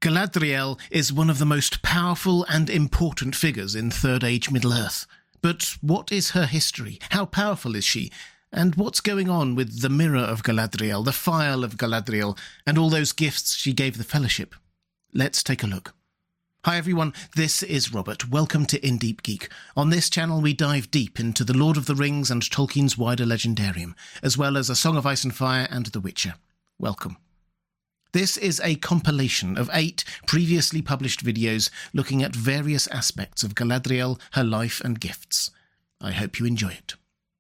Galadriel is one of the most powerful and important figures in Third Age Middle-earth. But what is her history? How powerful is she? And what's going on with the Mirror of Galadriel, the Phial of Galadriel, and all those gifts she gave the Fellowship? Let's take a look. Hi everyone, this is Robert. Welcome to In Deep Geek. On this channel we dive deep into the Lord of the Rings and Tolkien's wider legendarium, as well as A Song of Ice and Fire and The Witcher. Welcome. This is a compilation of 8 previously published videos looking at various aspects of Galadriel, her life and gifts. I hope you enjoy it.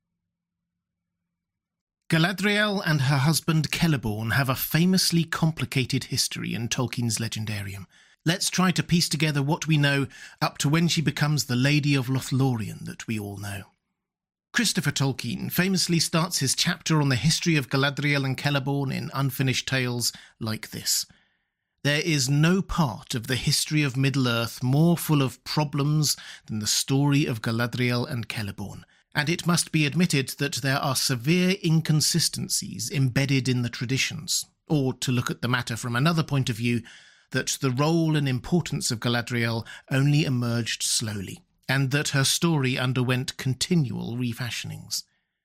Galadriel and her husband Celeborn have a famously complicated history in Tolkien's legendarium. Let's try to piece together what we know up to when she becomes the Lady of Lothlorien that we all know. Christopher Tolkien famously starts his chapter on the history of Galadriel and Celeborn in Unfinished Tales like this. There is no part of the history of Middle-earth more full of problems than the story of Galadriel and Celeborn, and it must be admitted that there are severe inconsistencies embedded in the traditions, or, to look at the matter from another point of view, that the role and importance of Galadriel only emerged slowly, and that her story underwent continual refashionings.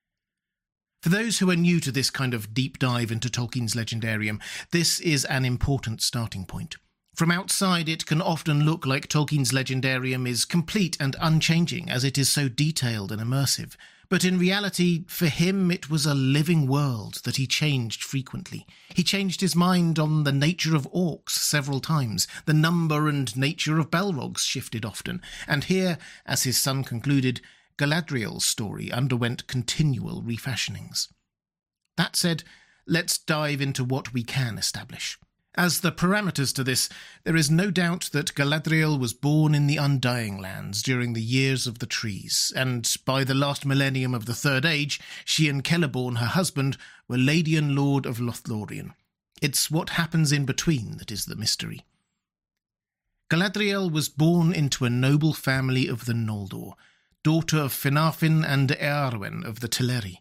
For those who are new to this kind of deep dive into Tolkien's legendarium, this is an important starting point. From outside, it can often look like Tolkien's legendarium is complete and unchanging, as it is so detailed and immersive. But in reality, for him, it was a living world that he changed frequently. He changed his mind on the nature of orcs several times. The number and nature of Balrogs shifted often. And here, as his son concluded, Galadriel's story underwent continual refashionings. That said, let's dive into what we can establish. As the parameters to this, there is no doubt that Galadriel was born in the Undying Lands during the Years of the Trees, and by the last millennium of the Third Age, she and Celeborn, her husband, were Lady and Lord of Lothlorien. It's what happens in between that is the mystery. Galadriel was born into a noble family of the Noldor, daughter of Finarfin and Eärwen of the Teleri.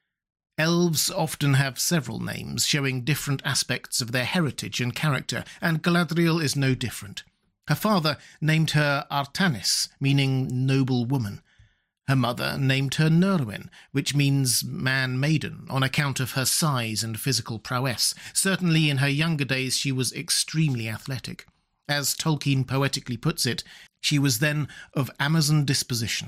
Elves often have several names, showing different aspects of their heritage and character, and Galadriel is no different. Her father named her Artanis, meaning noble woman. Her mother named her Nyrwen, which means man-maiden, on account of her size and physical prowess. Certainly in her younger days she was extremely athletic. As Tolkien poetically puts it, she was then of Amazon disposition.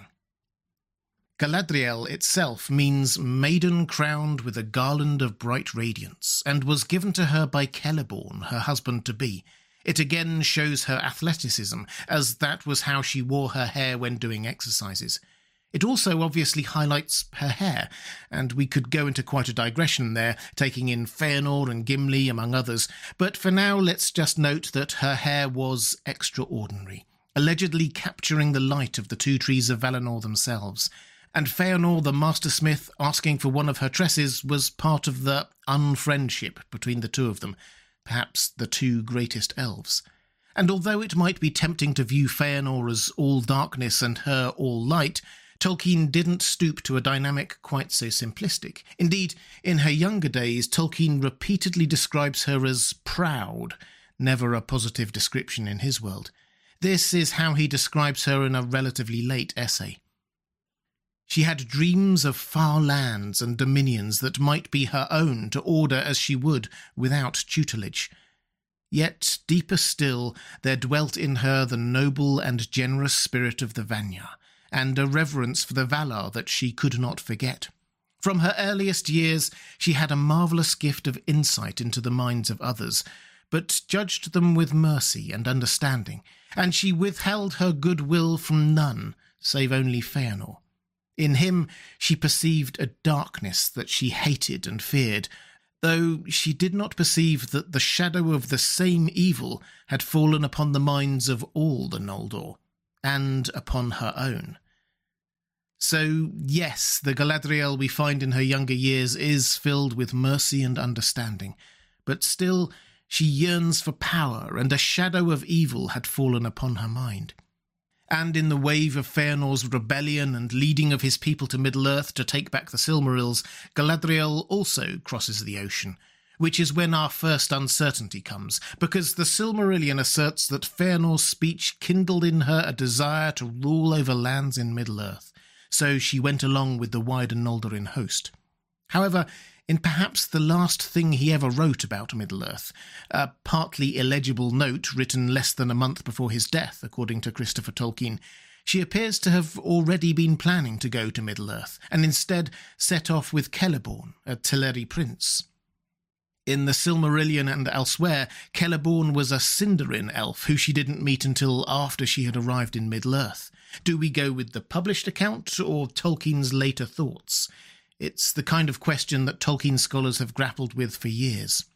Galadriel itself means maiden crowned with a garland of bright radiance, and was given to her by Celeborn, her husband-to-be. It again shows her athleticism, as that was how she wore her hair when doing exercises. It also obviously highlights her hair, and we could go into quite a digression there, taking in Feanor and Gimli among others, but for now let's just note that her hair was extraordinary, allegedly capturing the light of the two trees of Valinor themselves. And Feanor the Mastersmith asking for one of her tresses was part of the unfriendship between the two of them, perhaps the two greatest elves. And although it might be tempting to view Feanor as all darkness and her all light, Tolkien didn't stoop to a dynamic quite so simplistic. Indeed, in her younger days, Tolkien repeatedly describes her as proud, never a positive description in his world. This is how he describes her in a relatively late essay. She had dreams of far lands and dominions that might be her own to order as she would, without tutelage. Yet, deeper still, there dwelt in her the noble and generous spirit of the Vanya, and a reverence for the Valar that she could not forget. From her earliest years, she had a marvellous gift of insight into the minds of others, but judged them with mercy and understanding, and she withheld her goodwill from none, save only Feanor. In him she perceived a darkness that she hated and feared, though she did not perceive that the shadow of the same evil had fallen upon the minds of all the Noldor, and upon her own. So, yes, the Galadriel we find in her younger years is filled with mercy and understanding, but still she yearns for power, and a shadow of evil had fallen upon her mind. And in the wave of Feanor's rebellion and leading of his people to Middle-earth to take back the Silmarils, Galadriel also crosses the ocean. which is when our first uncertainty comes, because the Silmarillion asserts that Feanor's speech kindled in her a desire to rule over lands in Middle-earth, so she went along with the wider Noldorin host. However, in perhaps the last thing he ever wrote about Middle-earth, a partly illegible note written less than a month before his death, according to Christopher Tolkien, she appears to have already been planning to go to Middle-earth, and instead set off with Celeborn, a Teleri prince. In the Silmarillion and elsewhere, Celeborn was a Sindarin elf who she didn't meet until after she had arrived in Middle-earth. Do we go with the published account or Tolkien's later thoughts? It's the kind of question that Tolkien scholars have grappled with for years.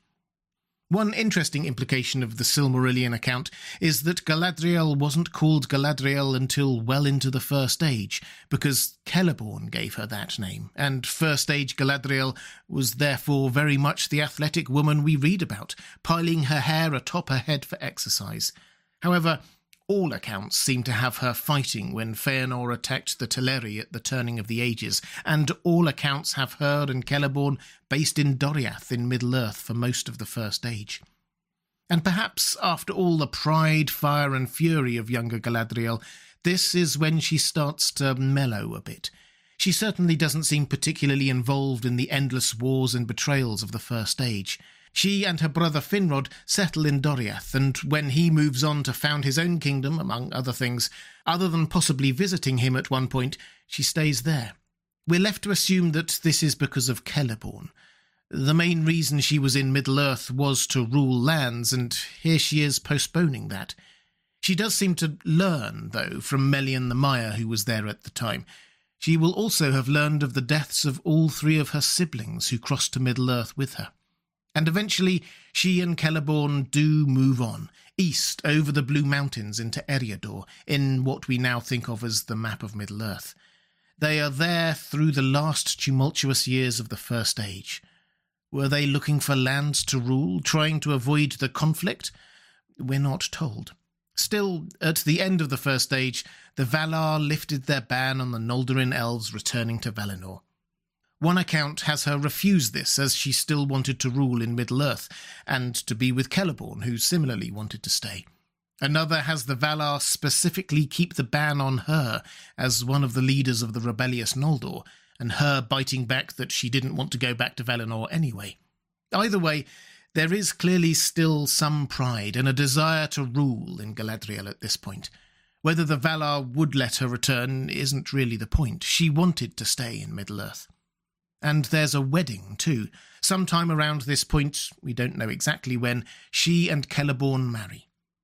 One interesting implication of the Silmarillion account is that Galadriel wasn't called Galadriel until well into the First Age, because Celeborn gave her that name, and First Age Galadriel was therefore very much the athletic woman we read about, piling her hair atop her head for exercise. However, all accounts seem to have her fighting when Feanor attacked the Teleri at the turning of the ages, and all accounts have her and Celeborn based in Doriath in Middle-earth for most of the First Age. And perhaps, after all the pride, fire and fury of younger Galadriel, this is when she starts to mellow a bit. She certainly doesn't seem particularly involved in the endless wars and betrayals of the First Age. She and her brother Finrod settle in Doriath, and when he moves on to found his own kingdom, among other things, other than possibly visiting him at one point, she stays there. We're left to assume that this is because of Celeborn. The main reason she was in Middle-earth was to rule lands, and here she is postponing that. She does seem to learn, though, from Melian the Mire, who was there at the time. She will also have learned of the deaths of all three of her siblings who crossed to Middle-earth with her. And eventually she and Celeborn do move on, east over the Blue Mountains into Eriador, in what we now think of as the map of Middle-earth. They are there through the last tumultuous years of the First Age. Were they looking for lands to rule, trying to avoid the conflict? We're not told. Still, at the end of the First Age, the Valar lifted their ban on the Noldorin elves returning to Valinor. One account has her refuse this, as she still wanted to rule in Middle-earth, and to be with Celeborn, who similarly wanted to stay. Another has the Valar specifically keep the ban on her as one of the leaders of the rebellious Noldor, and her biting back that she didn't want to go back to Valinor anyway. Either way, there is clearly still some pride and a desire to rule in Galadriel at this point. Whether the Valar would let her return isn't really the point. She wanted to stay in Middle-earth. And there's a wedding, too. Sometime around this point, we don't know exactly when, she and Celeborn marry.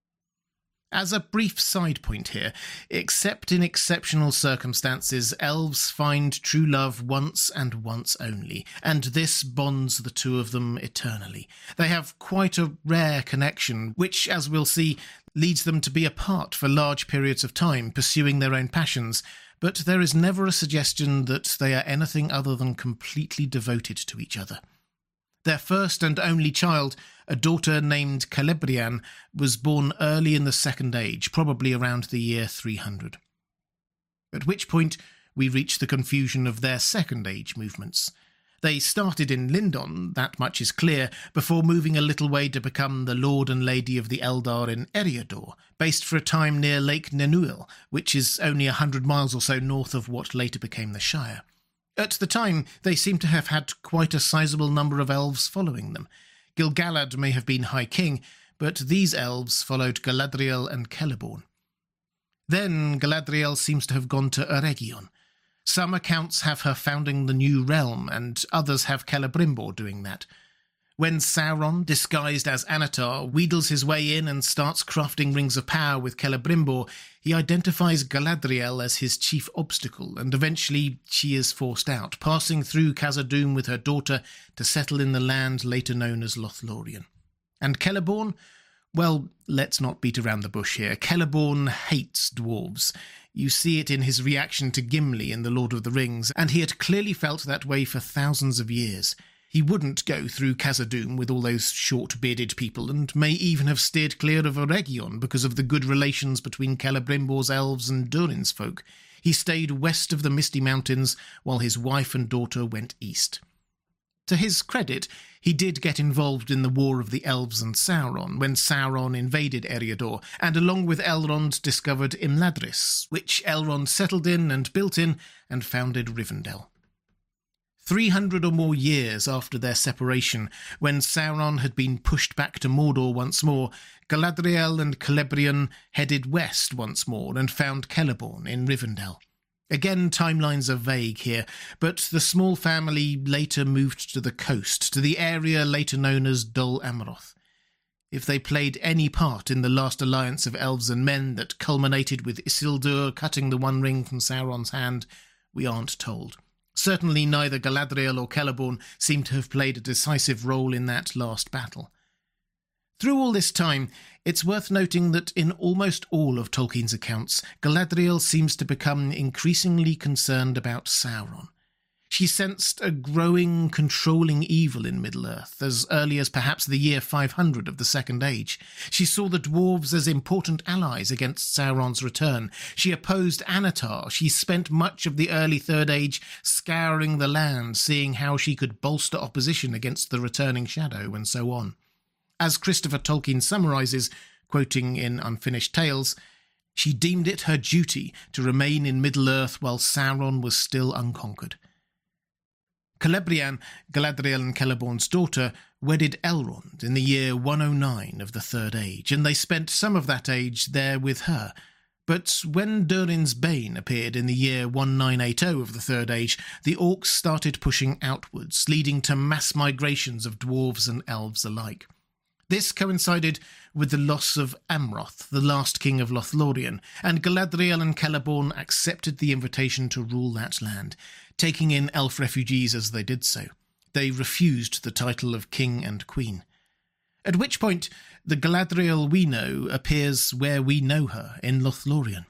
As a brief side point here, except in exceptional circumstances, elves find true love once and once only, and this bonds the two of them eternally. They have quite a rare connection, which, as we'll see, leads them to be apart for large periods of time, pursuing their own passions, but there is never a suggestion that they are anything other than completely devoted to each other. Their first and only child, a daughter named Celebrian, was born early in the Second Age, probably around the year 300. At which point we reach the confusion of their Second Age movements. They started in Lindon, that much is clear, before moving a little way to become the Lord and Lady of the Eldar in Eriador, based for a time near Lake Nennuil, which is only 100 miles or so north of what later became the Shire. At the time, they seem to have had quite a sizable number of elves following them. Gil-galad may have been High King, but these elves followed Galadriel and Celeborn. Then Galadriel seems to have gone to Eregion. Some accounts have her founding the New Realm, and others have Celebrimbor doing that. When Sauron, disguised as Anatar, wheedles his way in and starts crafting rings of power with Celebrimbor, he identifies Galadriel as his chief obstacle, and eventually she is forced out, passing through Khazad-dûm with her daughter to settle in the land later known as Lothlorien. And Celeborn? Well, let's not beat around the bush here. Celeborn hates dwarves. You see it in his reaction to Gimli in The Lord of the Rings, and he had clearly felt that way for thousands of years. He wouldn't go through Khazad-dûm with all those short-bearded people, and may even have steered clear of Eregion because of the good relations between Celebrimbor's elves and Durin's folk. He stayed west of the Misty Mountains, while his wife and daughter went east. To his credit, he did get involved in the War of the Elves and Sauron, when Sauron invaded Eriador, and along with Elrond discovered Imladris, which Elrond settled in and built in and founded Rivendell. 300 or more years after their separation, when Sauron had been pushed back to Mordor once more, Galadriel and Celebrian headed west once more and found Celeborn in Rivendell. Again, timelines are vague here, but the small family later moved to the coast, to the area later known as Dol Amroth. If they played any part in the last alliance of elves and men that culminated with Isildur cutting the One Ring from Sauron's hand, we aren't told. Certainly neither Galadriel or Celeborn seem to have played a decisive role in that last battle. Through all this time, it's worth noting that in almost all of Tolkien's accounts, Galadriel seems to become increasingly concerned about Sauron. She sensed a growing, controlling evil in Middle-earth, as early as perhaps the year 500 of the Second Age. She saw the dwarves as important allies against Sauron's return. She opposed Anatar. She spent much of the early Third Age scouring the land, seeing how she could bolster opposition against the returning Shadow, and so on. As Christopher Tolkien summarises, quoting in Unfinished Tales, she deemed it her duty to remain in Middle-earth while Sauron was still unconquered. Celebrian, Galadriel and Celeborn's daughter, wedded Elrond in the year 109 of the Third Age, and they spent some of that age there with her. But when Durin's Bane appeared in the year 1980 of the Third Age, the orcs started pushing outwards, leading to mass migrations of dwarves and elves alike. This coincided with the loss of Amroth, the last king of Lothlorien, and Galadriel and Celeborn accepted the invitation to rule that land, taking in elf refugees as they did so. They refused the title of king and queen. At which point, the Galadriel we know appears where we know her, in Lothlorien.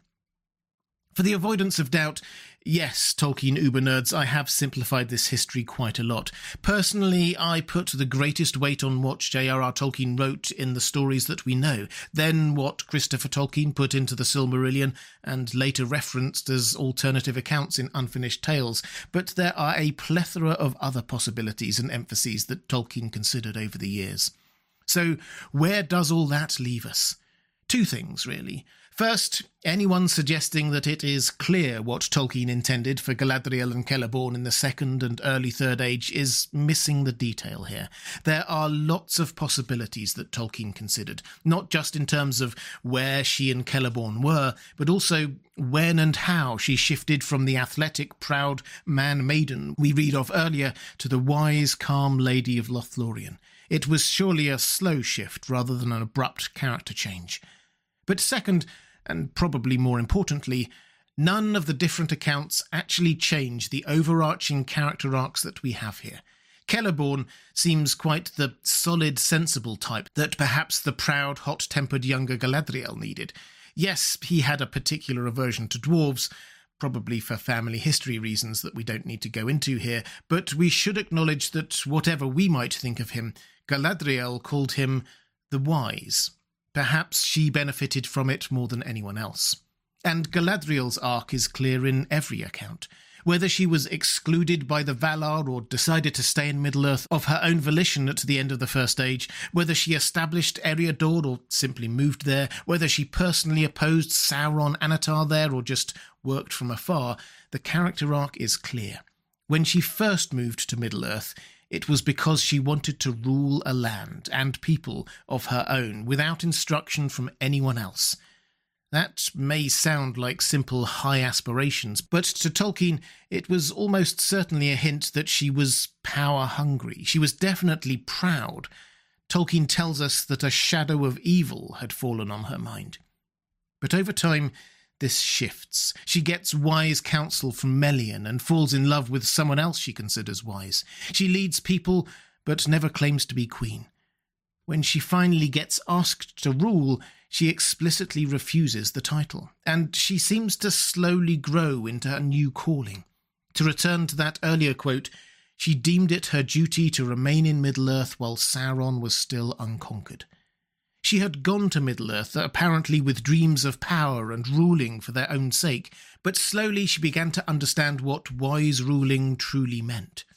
For the avoidance of doubt, yes, Tolkien uber-nerds, I have simplified this history quite a lot. Personally, I put the greatest weight on what J.R.R. Tolkien wrote in the stories that we know, then what Christopher Tolkien put into the Silmarillion and later referenced as alternative accounts in Unfinished Tales, but there are a plethora of other possibilities and emphases that Tolkien considered over the years. So, where does all that leave us? Two things, really. First, anyone suggesting that it is clear what Tolkien intended for Galadriel and Celeborn in the Second and early Third Age is missing the detail here. There are lots of possibilities that Tolkien considered, not just in terms of where she and Celeborn were, but also when and how she shifted from the athletic, proud man-maiden we read of earlier to the wise, calm lady of Lothlorien. It was surely a slow shift rather than an abrupt character change. But second, and probably more importantly, none of the different accounts actually change the overarching character arcs that we have here. Celeborn seems quite the solid, sensible type that perhaps the proud, hot-tempered younger Galadriel needed. Yes, he had a particular aversion to dwarves, probably for family history reasons that we don't need to go into here, but we should acknowledge that whatever we might think of him, Galadriel called him the Wise. Perhaps she benefited from it more than anyone else. And Galadriel's arc is clear in every account. Whether she was excluded by the Valar or decided to stay in Middle-earth of her own volition at the end of the First Age, whether she established Eriador or simply moved there, whether she personally opposed Sauron Anatar there or just worked from afar, the character arc is clear. When she first moved to Middle-earth, it was because she wanted to rule a land and people of her own without instruction from anyone else. That may sound like simple high aspirations, but to Tolkien it was almost certainly a hint that she was power-hungry. She was definitely proud. Tolkien tells us that a shadow of evil had fallen on her mind. But over time, this shifts. She gets wise counsel from Melian and falls in love with someone else she considers wise. She leads people, but never claims to be queen. When she finally gets asked to rule, she explicitly refuses the title, and she seems to slowly grow into a new calling. To return to that earlier quote, she deemed it her duty to remain in Middle-earth while Sauron was still unconquered. She had gone to Middle-earth, apparently with dreams of power and ruling for their own sake, but slowly she began to understand what wise ruling truly meant.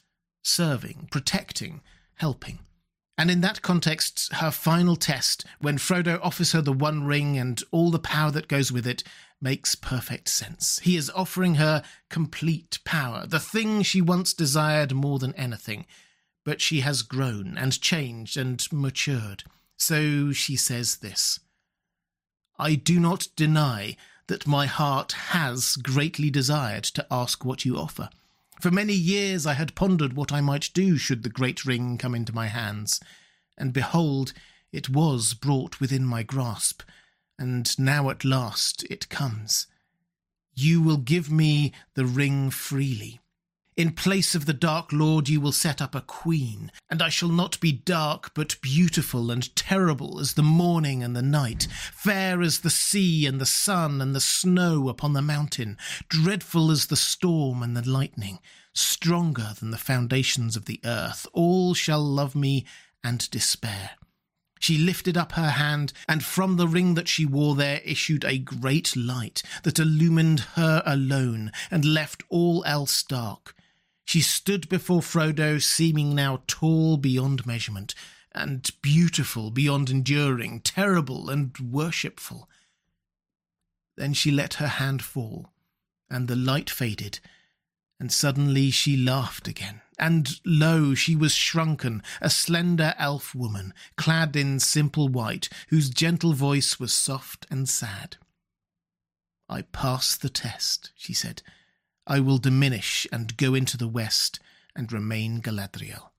serving, protecting, helping. And in that context, her final test, when Frodo offers her the One Ring and all the power that goes with it, makes perfect sense. He is offering her complete power, the thing she once desired more than anything. But she has grown and changed and matured. So she says this: "I do not deny that my heart has greatly desired to ask what you offer. For many years I had pondered what I might do should the great ring come into my hands. And behold, it was brought within my grasp, and now at last it comes. You will give me the ring freely. In place of the Dark Lord you will set up a queen, and I shall not be dark but beautiful and terrible as the morning and the night, fair as the sea and the sun and the snow upon the mountain, dreadful as the storm and the lightning, stronger than the foundations of the earth. All shall love me and despair." She lifted up her hand, and from the ring that she wore there issued a great light that illumined her alone and left all else dark. She stood before Frodo, seeming now tall beyond measurement, and beautiful beyond enduring, terrible and worshipful. Then she let her hand fall, and the light faded, and suddenly she laughed again. And lo, she was shrunken, a slender elf woman, clad in simple white, whose gentle voice was soft and sad. "I pass the test," she said. "I will diminish and go into the west and remain Galadriel."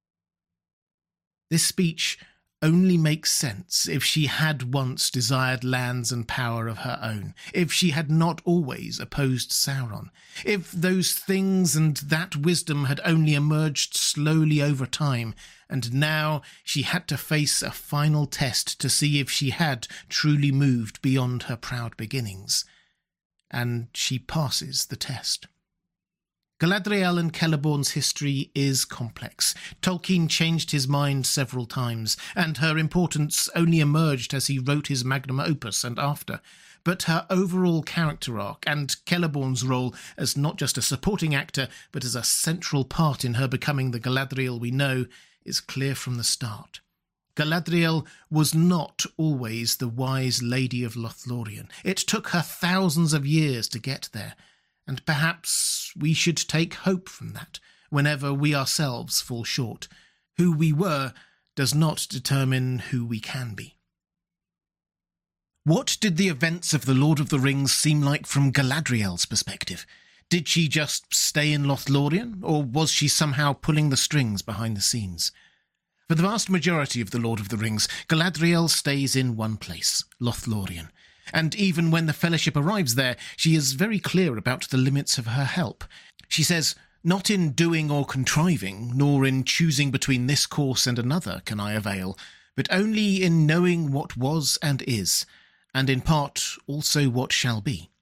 This speech only makes sense if she had once desired lands and power of her own, if she had not always opposed Sauron, if those things and that wisdom had only emerged slowly over time, and now she had to face a final test to see if she had truly moved beyond her proud beginnings. And she passes the test. Galadriel and Celeborn's history is complex. Tolkien changed his mind several times, and her importance only emerged as he wrote his magnum opus and after. But her overall character arc, and Celeborn's role as not just a supporting actor, but as a central part in her becoming the Galadriel we know, is clear from the start. Galadriel was not always the wise lady of Lothlorien. It took her thousands of years to get there. And perhaps we should take hope from that whenever we ourselves fall short. Who we were does not determine who we can be. What did the events of The Lord of the Rings seem like from Galadriel's perspective? Did she just stay in Lothlorien, or was she somehow pulling the strings behind the scenes? For the vast majority of The Lord of the Rings, Galadriel stays in one place, Lothlorien. And even when the Fellowship arrives there, she is very clear about the limits of her help. She says, "Not in doing or contriving, nor in choosing between this course and another can I avail, but only in knowing what was and is, and in part also what shall be."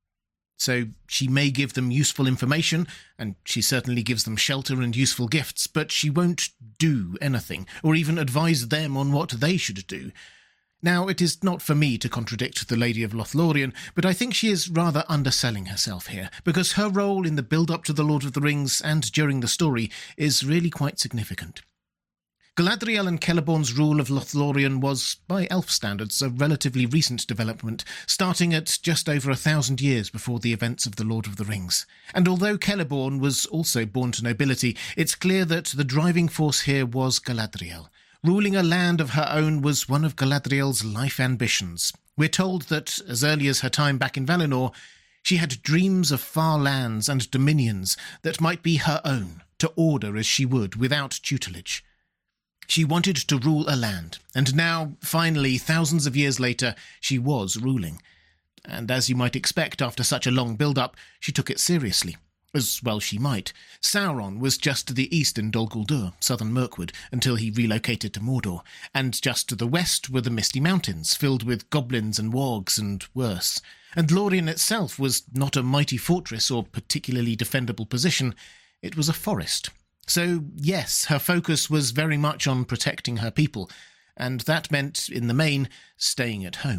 So she may give them useful information, and she certainly gives them shelter and useful gifts, but she won't do anything, or even advise them on what they should do. Now, it is not for me to contradict the Lady of Lothlorien, but I think she is rather underselling herself here, because her role in the build-up to The Lord of the Rings and during the story is really quite significant. Galadriel and Celeborn's rule of Lothlorien was, by elf standards, a relatively recent development, starting at just over 1,000 years before the events of The Lord of the Rings. And although Celeborn was also born to nobility, it's clear that the driving force here was Galadriel. Ruling a land of her own was one of Galadriel's life ambitions. We're told that, as early as her time back in Valinor, she had dreams of far lands and dominions that might be her own, to order as she would, without tutelage. She wanted to rule a land, and now, finally, thousands of years later, she was ruling. And as you might expect after such a long build-up, she took it seriously. As well she might. Sauron was just to the east in Dol Guldur, southern Mirkwood, until he relocated to Mordor, and just to the west were the Misty Mountains, filled with goblins and wargs and worse. And Lorien itself was not a mighty fortress or particularly defendable position, it was a forest. So, yes, her focus was very much on protecting her people, and that meant, in the main, staying at home.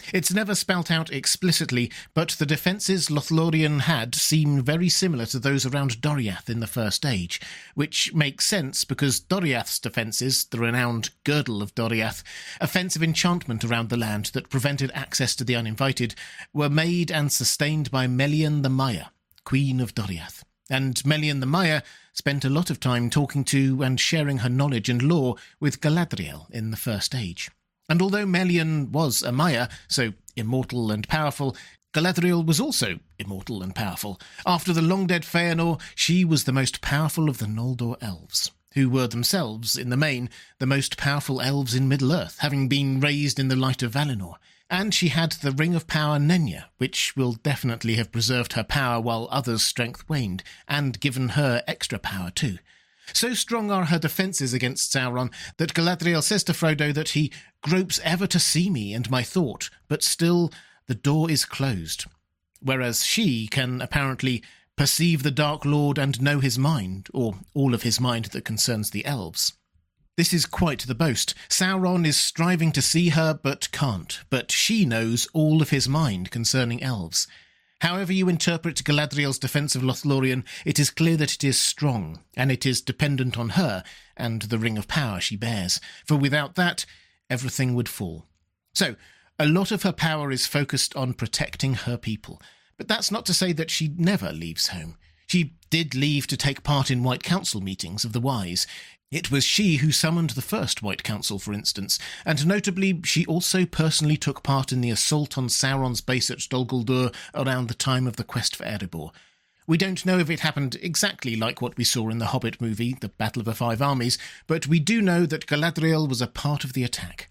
It's never spelt out explicitly, but the defences Lothlorien had seem very similar to those around Doriath in the First Age, which makes sense because Doriath's defences, the renowned Girdle of Doriath, a fence of enchantment around the land that prevented access to the uninvited, were made and sustained by Melian the Maya, Queen of Doriath. And Melian the Maya spent a lot of time talking to and sharing her knowledge and lore with Galadriel in the First Age. And although Melian was a Maya, so immortal and powerful, Galadriel was also immortal and powerful. After the long-dead Feanor, she was the most powerful of the Noldor elves, who were themselves, in the main, the most powerful elves in Middle-earth, having been raised in the light of Valinor. And she had the Ring of Power Nenya, which will definitely have preserved her power while others' strength waned, and given her extra power too. So strong are her defences against Sauron that Galadriel says to Frodo that he gropes ever to see me and my thought, but still the door is closed. Whereas she can apparently perceive the Dark Lord and know his mind, or all of his mind that concerns the elves. This is quite the boast. Sauron is striving to see her but can't, but she knows all of his mind concerning elves. However you interpret Galadriel's defence of Lothlorien, it is clear that it is strong, and it is dependent on her and the ring of power she bears, for without that, everything would fall. So, a lot of her power is focused on protecting her people, but that's not to say that she never leaves home. She did leave to take part in White Council meetings of the Wise. It was she who summoned the first White Council, for instance, and notably she also personally took part in the assault on Sauron's base at Dol Guldur around the time of the quest for Erebor. We don't know if it happened exactly like what we saw in the Hobbit movie, the Battle of the Five Armies, but we do know that Galadriel was a part of the attack.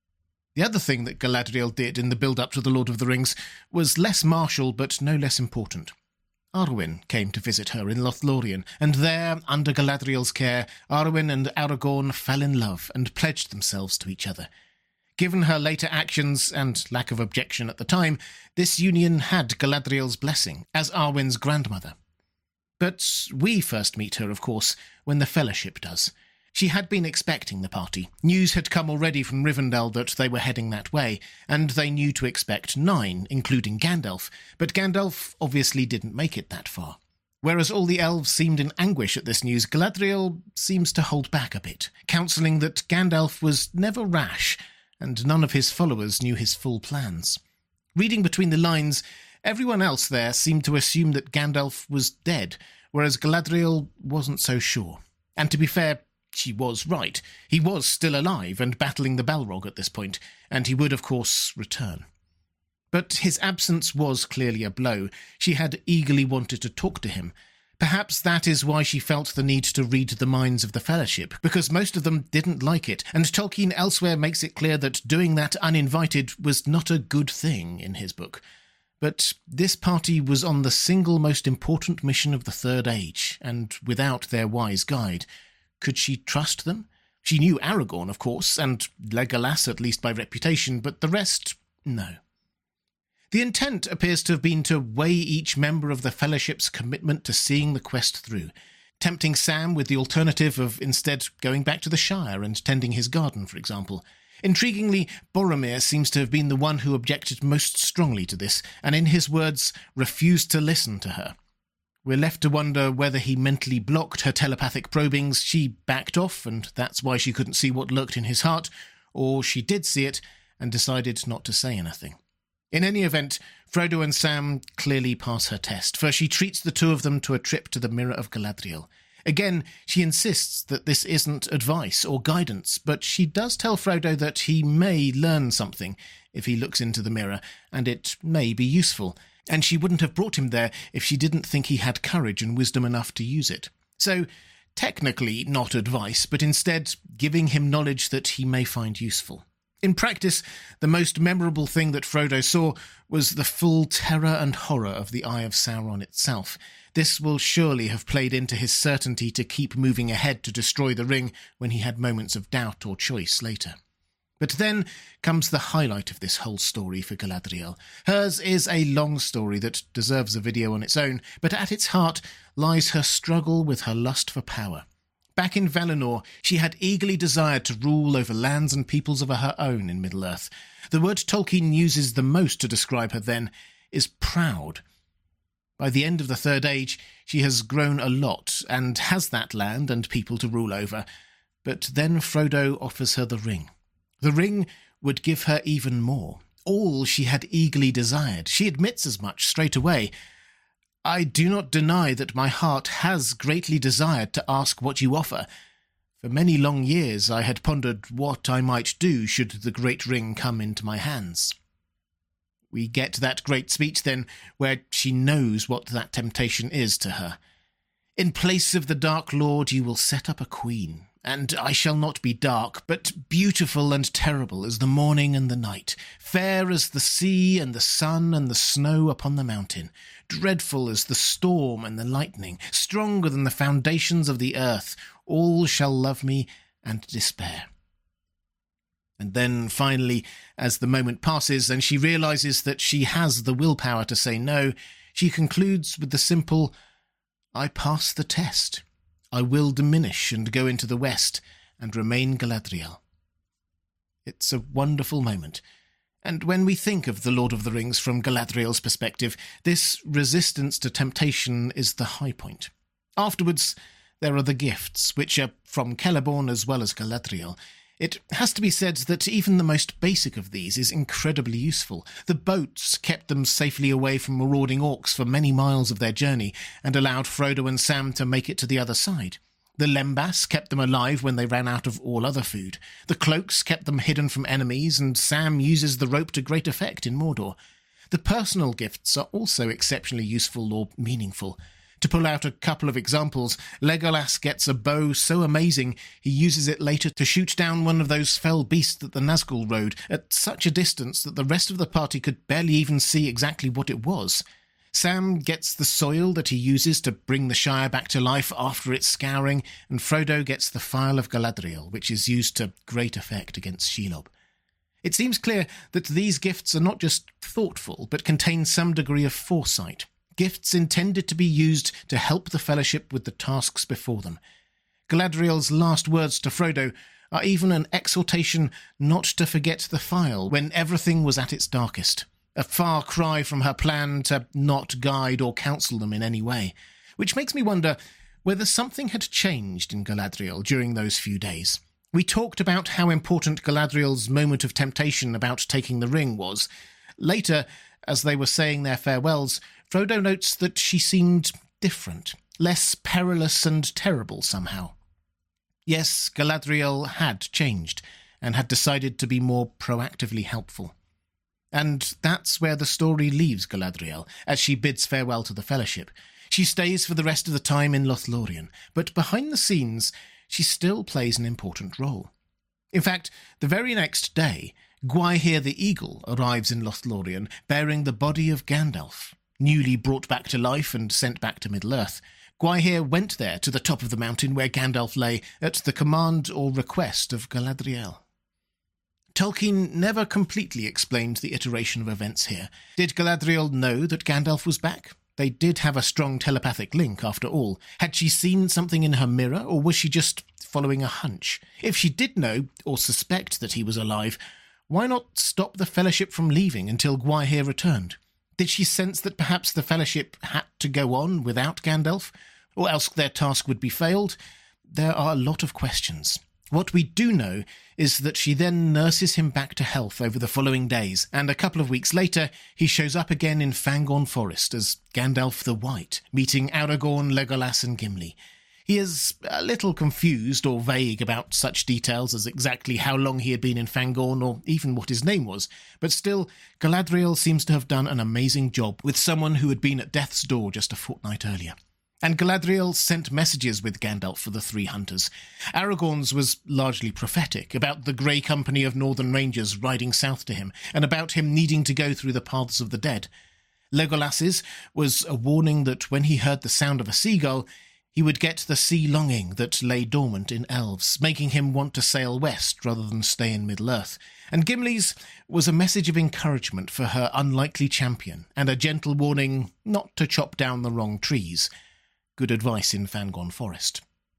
The other thing that Galadriel did in the build-up to The Lord of the Rings was less martial but no less important. Arwen came to visit her in Lothlorien, and there, under Galadriel's care, Arwen and Aragorn fell in love and pledged themselves to each other. Given her later actions and lack of objection at the time, this union had Galadriel's blessing as Arwen's grandmother. But we first meet her, of course, when the Fellowship does. She had been expecting the party. News had come already from Rivendell that they were heading that way, and they knew to expect 9, including Gandalf, but Gandalf obviously didn't make it that far. Whereas all the elves seemed in anguish at this news, Galadriel seems to hold back a bit, counselling that Gandalf was never rash, and none of his followers knew his full plans. Reading between the lines, everyone else there seemed to assume that Gandalf was dead, whereas Galadriel wasn't so sure. And to be fair, she was right. He was still alive and battling the Balrog at this point, and he would, of course, return. But his absence was clearly a blow. She had eagerly wanted to talk to him. Perhaps that is why she felt the need to read the minds of the Fellowship, because most of them didn't like it, and Tolkien elsewhere makes it clear that doing that uninvited was not a good thing in his book. But this party was on the single most important mission of the Third Age, and without their wise guide. Could she trust them? She knew Aragorn, of course, and Legolas at least by reputation, but the rest, no. The intent appears to have been to weigh each member of the Fellowship's commitment to seeing the quest through, tempting Sam with the alternative of instead going back to the Shire and tending his garden, for example. Intriguingly, Boromir seems to have been the one who objected most strongly to this, and in his words, refused to listen to her. We're left to wonder whether he mentally blocked her telepathic probings, she backed off, and that's why she couldn't see what lurked in his heart, or she did see it and decided not to say anything. In any event, Frodo and Sam clearly pass her test, for she treats the two of them to a trip to the Mirror of Galadriel. Again, she insists that this isn't advice or guidance, but she does tell Frodo that he may learn something if he looks into the mirror, and it may be useful. And she wouldn't have brought him there if she didn't think he had courage and wisdom enough to use it. So, technically not advice, but instead giving him knowledge that he may find useful. In practice, the most memorable thing that Frodo saw was the full terror and horror of the Eye of Sauron itself. This will surely have played into his certainty to keep moving ahead to destroy the ring when he had moments of doubt or choice later. But then comes the highlight of this whole story for Galadriel. Hers is a long story that deserves a video on its own, but at its heart lies her struggle with her lust for power. Back in Valinor, she had eagerly desired to rule over lands and peoples of her own in Middle-earth. The word Tolkien uses the most to describe her then is proud. By the end of the Third Age, she has grown a lot and has that land and people to rule over. But then Frodo offers her the ring. The ring would give her even more, all she had eagerly desired. She admits as much straight away. I do not deny that my heart has greatly desired to ask what you offer. For many long years I had pondered what I might do should the great ring come into my hands. We get that great speech then, where she knows what that temptation is to her. In place of the Dark Lord you will set up a queen, and I shall not be dark, but beautiful and terrible as the morning and the night, fair as the sea and the sun and the snow upon the mountain, dreadful as the storm and the lightning, stronger than the foundations of the earth. All shall love me and despair. And then, finally, as the moment passes and she realises that she has the willpower to say no, she concludes with the simple, I pass the test. I will diminish and go into the west and remain Galadriel. It's a wonderful moment. And when we think of The Lord of the Rings from Galadriel's perspective, this resistance to temptation is the high point. Afterwards, there are the gifts, which are from Celeborn as well as Galadriel. It has to be said that even the most basic of these is incredibly useful. The boats kept them safely away from marauding orcs for many miles of their journey and allowed Frodo and Sam to make it to the other side. The lembas kept them alive when they ran out of all other food. The cloaks kept them hidden from enemies, and Sam uses the rope to great effect in Mordor. The personal gifts are also exceptionally useful or meaningful. To pull out a couple of examples, Legolas gets a bow so amazing he uses it later to shoot down one of those fell beasts that the Nazgul rode at such a distance that the rest of the party could barely even see exactly what it was. Sam gets the soil that he uses to bring the Shire back to life after its scouring, and Frodo gets the Phial of Galadriel, which is used to great effect against Shelob. It seems clear that these gifts are not just thoughtful, but contain some degree of foresight. Gifts intended to be used to help the Fellowship with the tasks before them. Galadriel's last words to Frodo are even an exhortation not to forget the Phial when everything was at its darkest, a far cry from her plan to not guide or counsel them in any way, which makes me wonder whether something had changed in Galadriel during those few days. We talked about how important Galadriel's moment of temptation about taking the ring was. Later, as they were saying their farewells, Frodo notes that she seemed different, less perilous and terrible somehow. Yes, Galadriel had changed, and had decided to be more proactively helpful. And that's where the story leaves Galadriel, as she bids farewell to the Fellowship. She stays for the rest of the time in Lothlorien, but behind the scenes, she still plays an important role. In fact, the very next day, Gwaihir the Eagle arrives in Lothlorien, bearing the body of Gandalf. Newly brought back to life and sent back to Middle-earth, Gwaihir went there to the top of the mountain where Gandalf lay at the command or request of Galadriel. Tolkien never completely explained the iteration of events here. Did Galadriel know that Gandalf was back? They did have a strong telepathic link, after all. Had she seen something in her mirror, or was she just following a hunch? If she did know, or suspect that he was alive, why not stop the Fellowship from leaving until Gwaihir returned? Did she sense that perhaps the Fellowship had to go on without Gandalf, or else their task would be failed? There are a lot of questions. What we do know is that she then nurses him back to health over the following days, and a couple of weeks later he shows up again in Fangorn Forest as Gandalf the White, meeting Aragorn, Legolas and Gimli. He is a little confused or vague about such details as exactly how long he had been in Fangorn or even what his name was, but still, Galadriel seems to have done an amazing job with someone who had been at death's door just a fortnight earlier. And Galadriel sent messages with Gandalf for the three hunters. Aragorn's was largely prophetic, about the grey company of northern rangers riding south to him, and about him needing to go through the paths of the dead. Legolas's was a warning that when he heard the sound of a seagull, he would get the sea longing that lay dormant in elves, making him want to sail west rather than stay in Middle-earth. And Gimli's was a message of encouragement for her unlikely champion, and a gentle warning not to chop down the wrong trees. Good advice in Fangorn Forest.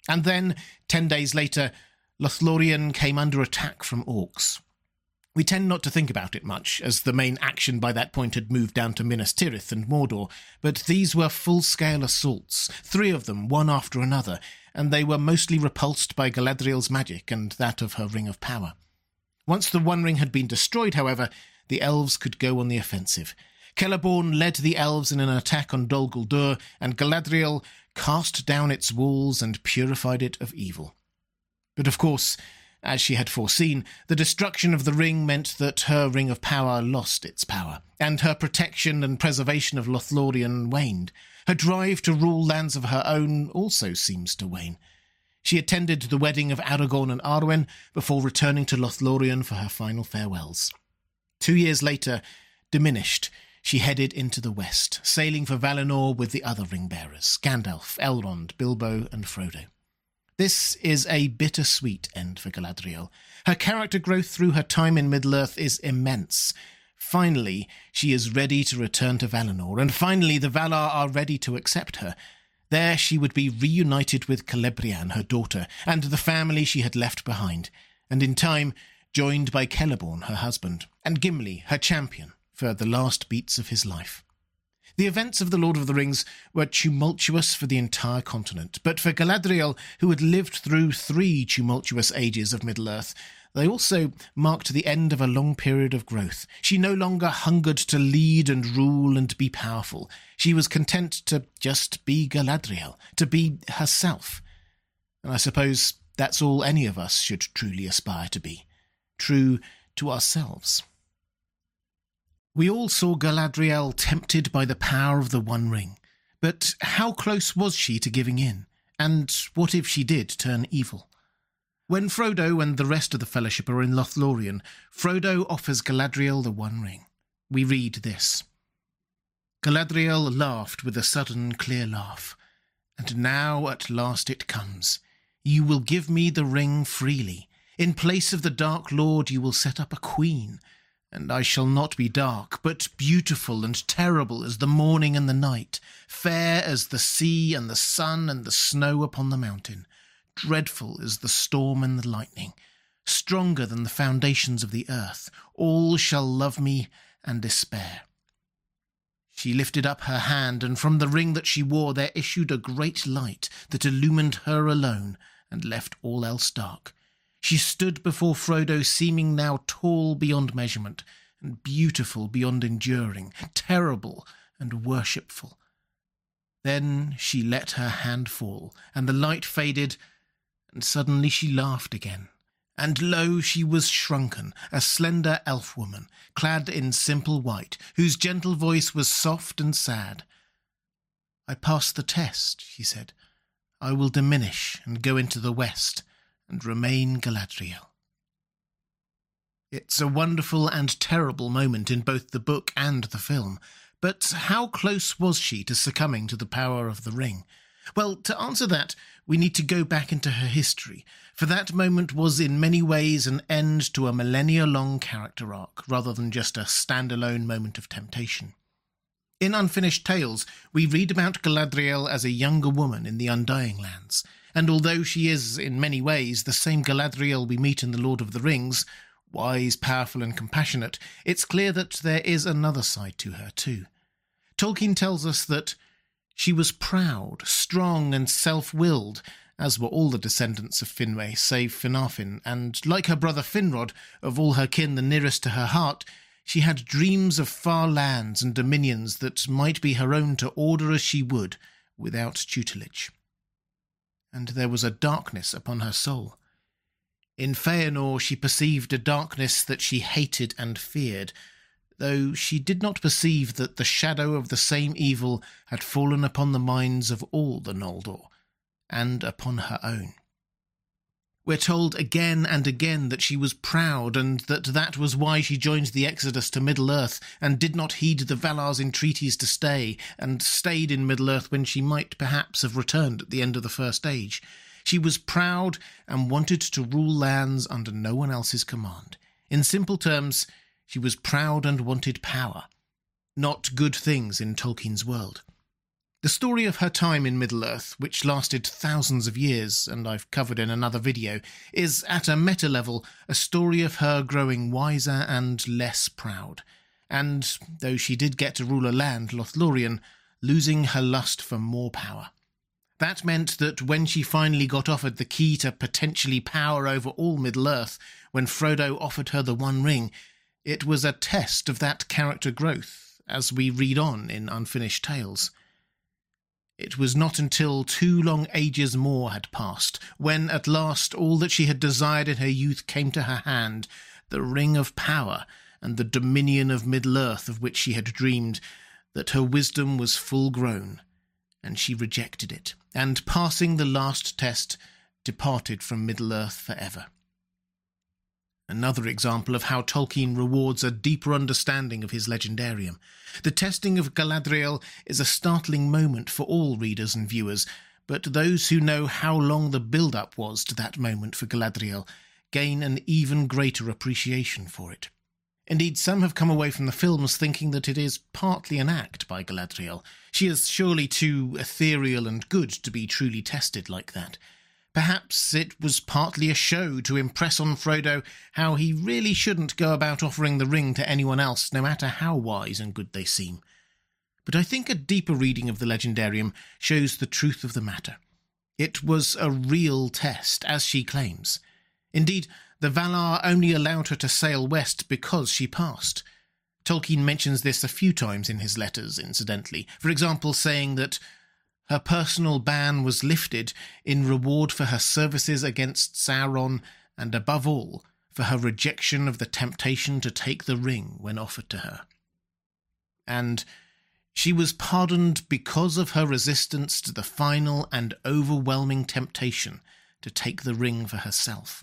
And then, 10 days later, Lothlorien came under attack from orcs. We tend not to think about it much, as the main action by that point had moved down to Minas Tirith and Mordor, but these were full-scale assaults, 3 of them, one after another, and they were mostly repulsed by Galadriel's magic and that of her Ring of Power. Once the One Ring had been destroyed, however, the elves could go on the offensive. Celeborn led the elves in an attack on Dol Guldur, and Galadriel cast down its walls and purified it of evil. But of course, as she had foreseen, the destruction of the ring meant that her Ring of Power lost its power, and her protection and preservation of Lothlorien waned. Her drive to rule lands of her own also seems to wane. She attended the wedding of Aragorn and Arwen before returning to Lothlorien for her final farewells. 2 years later, diminished, she headed into the west, sailing for Valinor with the other ring-bearers, Gandalf, Elrond, Bilbo and Frodo. This is a bittersweet end for Galadriel. Her character growth through her time in Middle-earth is immense. Finally, she is ready to return to Valinor, and finally the Valar are ready to accept her. There she would be reunited with Celebrian, her daughter, and the family she had left behind, and in time joined by Celeborn, her husband, and Gimli, her champion, for the last beats of his life. The events of The Lord of the Rings were tumultuous for the entire continent, but for Galadriel, who had lived through 3 tumultuous ages of Middle-earth, they also marked the end of a long period of growth. She no longer hungered to lead and rule and be powerful. She was content to just be Galadriel, to be herself. And I suppose that's all any of us should truly aspire to be, true to ourselves. We all saw Galadriel tempted by the power of the One Ring, but how close was she to giving in? And what if she did turn evil? When Frodo and the rest of the Fellowship are in Lothlorien, Frodo offers Galadriel the One Ring. We read this. Galadriel laughed with a sudden, clear laugh. And now at last it comes. You will give me the ring freely. In place of the Dark Lord you will set up a queen. And I shall not be dark, but beautiful and terrible as the morning and the night, fair as the sea and the sun and the snow upon the mountain, dreadful as the storm and the lightning, stronger than the foundations of the earth. All shall love me and despair. She lifted up her hand, and from the ring that she wore there issued a great light that illumined her alone and left all else dark. She stood before Frodo, seeming now tall beyond measurement, and beautiful beyond enduring, terrible and worshipful. Then she let her hand fall, and the light faded, and suddenly she laughed again. And lo, she was shrunken, a slender elf-woman, clad in simple white, whose gentle voice was soft and sad. I passed the test, she said. I will diminish and go into the west, and remain Galadriel. It's a wonderful and terrible moment in both the book and the film, but how close was she to succumbing to the power of the ring? Well, to answer that, we need to go back into her history, for that moment was in many ways an end to a millennia-long character arc, rather than just a standalone moment of temptation. In Unfinished Tales, we read about Galadriel as a younger woman in the Undying Lands, and although she is, in many ways, the same Galadriel we meet in The Lord of the Rings, wise, powerful and compassionate, it's clear that there is another side to her too. Tolkien tells us that she was proud, strong and self-willed, as were all the descendants of Finwë save Finarfin, and like her brother Finrod, of all her kin the nearest to her heart, she had dreams of far lands and dominions that might be her own to order as she would, without tutelage. And there was a darkness upon her soul. In Feanor she perceived a darkness that she hated and feared, though she did not perceive that the shadow of the same evil had fallen upon the minds of all the Noldor, and upon her own. We're told again and again that she was proud, and that was why she joined the Exodus to Middle-earth, and did not heed the Valar's entreaties to stay, and stayed in Middle-earth when she might perhaps have returned at the end of the First Age. She was proud and wanted to rule lands under no one else's command. In simple terms, she was proud and wanted power. Not good things in Tolkien's world. The story of her time in Middle-earth, which lasted thousands of years, and I've covered in another video, is, at a meta-level, a story of her growing wiser and less proud, and, though she did get to rule a land, Lothlorien, losing her lust for more power. That meant that when she finally got offered the key to potentially power over all Middle-earth, when Frodo offered her the One Ring, it was a test of that character growth, as we read on in Unfinished Tales. It was not until 2 long ages more had passed, when at last all that she had desired in her youth came to her hand, the Ring of Power and the dominion of Middle-earth of which she had dreamed, that her wisdom was full grown, and she rejected it, and passing the last test, departed from Middle-earth forever. Another example of how Tolkien rewards a deeper understanding of his legendarium. The testing of Galadriel is a startling moment for all readers and viewers, but those who know how long the build-up was to that moment for Galadriel gain an even greater appreciation for it. Indeed, some have come away from the films thinking that it is partly an act by Galadriel. She is surely too ethereal and good to be truly tested like that. Perhaps it was partly a show to impress on Frodo how he really shouldn't go about offering the ring to anyone else, no matter how wise and good they seem. But I think a deeper reading of the Legendarium shows the truth of the matter. It was a real test, as she claims. Indeed, the Valar only allowed her to sail west because she passed. Tolkien mentions this a few times in his letters, incidentally, for example saying that her personal ban was lifted in reward for her services against Sauron and, above all, for her rejection of the temptation to take the ring when offered to her. And she was pardoned because of her resistance to the final and overwhelming temptation to take the ring for herself.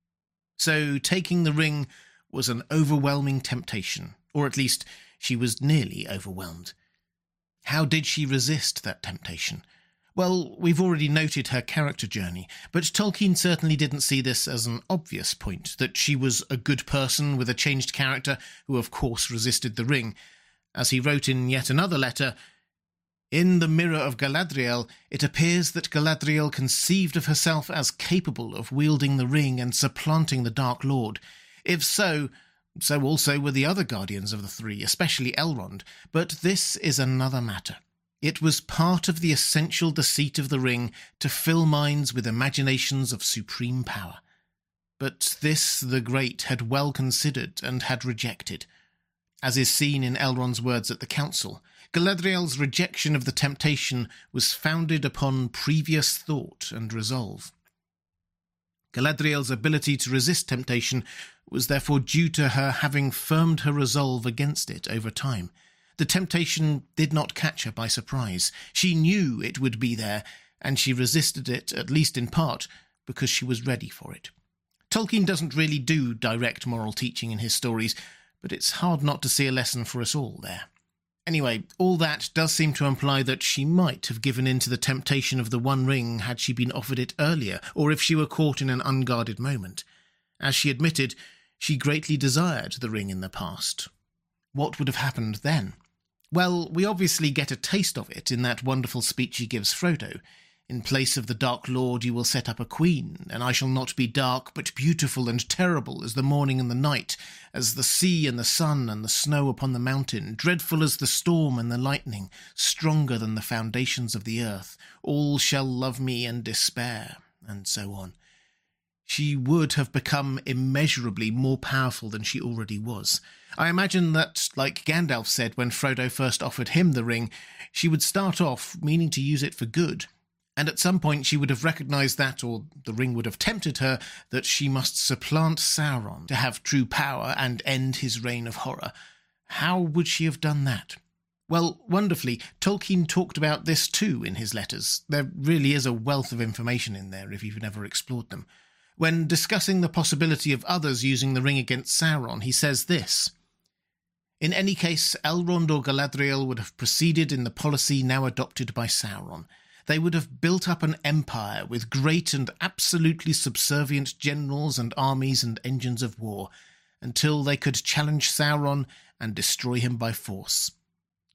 So taking the ring was an overwhelming temptation, or at least she was nearly overwhelmed. How did she resist that temptation? Well, we've already noted her character journey, but Tolkien certainly didn't see this as an obvious point, that she was a good person with a changed character who of course resisted the ring. As he wrote in yet another letter, "In the Mirror of Galadriel, it appears that Galadriel conceived of herself as capable of wielding the ring and supplanting the Dark Lord. If so also were the other Guardians of the Three, especially Elrond, but this is another matter. It was part of the essential deceit of the ring to fill minds with imaginations of supreme power. But this the Great had well considered and had rejected. As is seen in Elrond's words at the council, Galadriel's rejection of the temptation was founded upon previous thought and resolve. Galadriel's ability to resist temptation was therefore due to her having firmed her resolve against it over time. The temptation did not catch her by surprise. She knew it would be there, and she resisted it, at least in part, because she was ready for it. Tolkien doesn't really do direct moral teaching in his stories, but it's hard not to see a lesson for us all there. Anyway, all that does seem to imply that she might have given in to the temptation of the One Ring had she been offered it earlier, or if she were caught in an unguarded moment. As she admitted, she greatly desired the ring in the past. What would have happened then? Well, we obviously get a taste of it in that wonderful speech he gives Frodo. "In place of the Dark Lord you will set up a queen, and I shall not be dark, but beautiful and terrible as the morning and the night, as the sea and the sun and the snow upon the mountain, dreadful as the storm and the lightning, stronger than the foundations of the earth. All shall love me and despair," and so on. She would have become immeasurably more powerful than she already was. I imagine that, like Gandalf said when Frodo first offered him the ring, she would start off meaning to use it for good. And at some point she would have recognised that, or the ring would have tempted her, that she must supplant Sauron to have true power and end his reign of horror. How would she have done that? Well, wonderfully, Tolkien talked about this too in his letters. There really is a wealth of information in there if you've never explored them. When discussing the possibility of others using the ring against Sauron, he says this: "In any case, Elrond or Galadriel would have proceeded in the policy now adopted by Sauron. They would have built up an empire with great and absolutely subservient generals and armies and engines of war, until they could challenge Sauron and destroy him by force.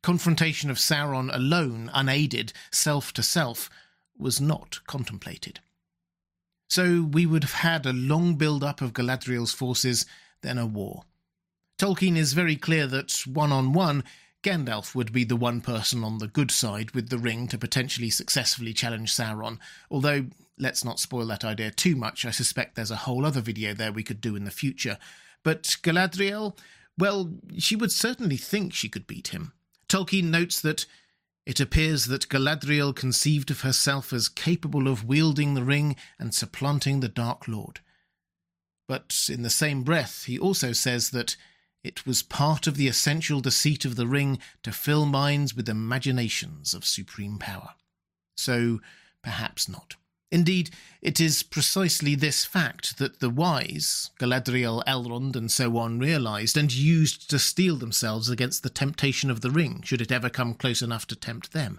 Confrontation of Sauron alone, unaided, self to self, was not contemplated. So we would have had a long build-up of Galadriel's forces, then a war. Tolkien is very clear that, one-on-one, Gandalf would be the one person on the good side with the ring to potentially successfully challenge Sauron, although, let's not spoil that idea too much, I suspect there's a whole other video there we could do in the future. But Galadriel, well, she would certainly think she could beat him. Tolkien notes that it appears that Galadriel conceived of herself as capable of wielding the ring and supplanting the Dark Lord. But in the same breath, he also says that it was part of the essential deceit of the ring to fill minds with imaginations of supreme power. So, perhaps not. Indeed, it is precisely this fact that the wise, Galadriel, Elrond, and so on, realised and used to steel themselves against the temptation of the ring, should it ever come close enough to tempt them.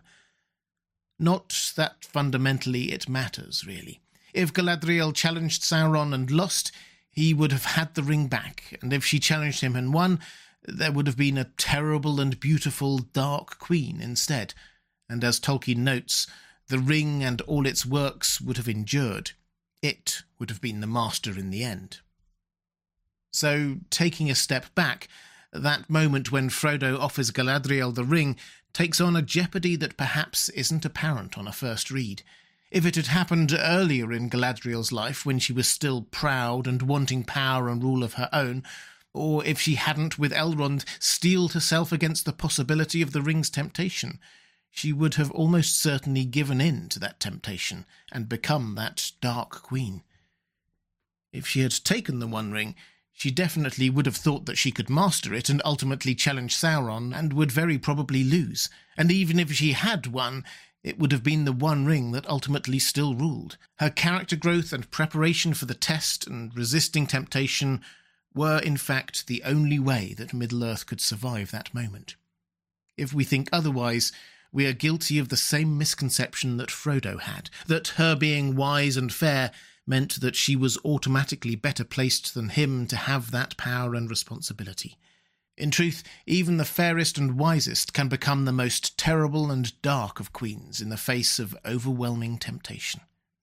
Not that fundamentally it matters, really. If Galadriel challenged Sauron and lost, he would have had the ring back, and if she challenged him and won, there would have been a terrible and beautiful Dark Queen instead, and as Tolkien notes, the ring and all its works would have endured. It would have been the master in the end. So, taking a step back, that moment when Frodo offers Galadriel the ring takes on a jeopardy that perhaps isn't apparent on a first read. If it had happened earlier in Galadriel's life, when she was still proud and wanting power and rule of her own, or if she hadn't, with Elrond, steeled herself against the possibility of the ring's temptation, she would have almost certainly given in to that temptation and become that Dark Queen. If she had taken the One Ring, she definitely would have thought that she could master it and ultimately challenge Sauron, and would very probably lose. And even if she had won, it would have been the One Ring that ultimately still ruled. Her character growth and preparation for the test and resisting temptation were, in fact, the only way that Middle-earth could survive that moment. If we think otherwise, we are guilty of the same misconception that Frodo had, that her being wise and fair meant that she was automatically better placed than him to have that power and responsibility. In truth, even the fairest and wisest can become the most terrible and dark of queens in the face of overwhelming temptation.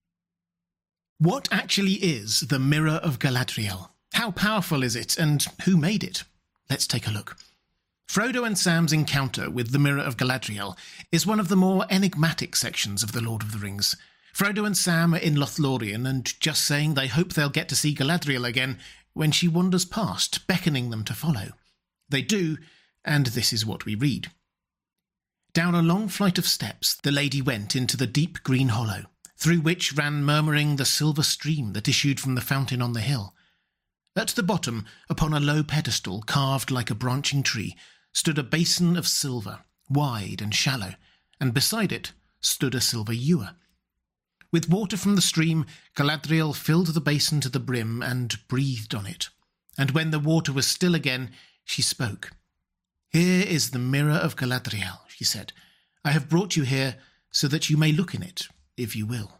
What actually is the Mirror of Galadriel? How powerful is it, and who made it? Let's take a look. Frodo and Sam's encounter with the Mirror of Galadriel is one of the more enigmatic sections of The Lord of the Rings. Frodo and Sam are in Lothlorien and just saying they hope they'll get to see Galadriel again when she wanders past, beckoning them to follow. They do, and this is what we read. Down a long flight of steps the lady went into the deep green hollow, through which ran murmuring the silver stream that issued from the fountain on the hill. At the bottom, upon a low pedestal carved like a branching tree, stood a basin of silver, wide and shallow, and beside it stood a silver ewer. With water from the stream, Galadriel filled the basin to the brim and breathed on it. And when the water was still again, she spoke. "Here is the Mirror of Galadriel," she said. "I have brought you here so that you may look in it, if you will."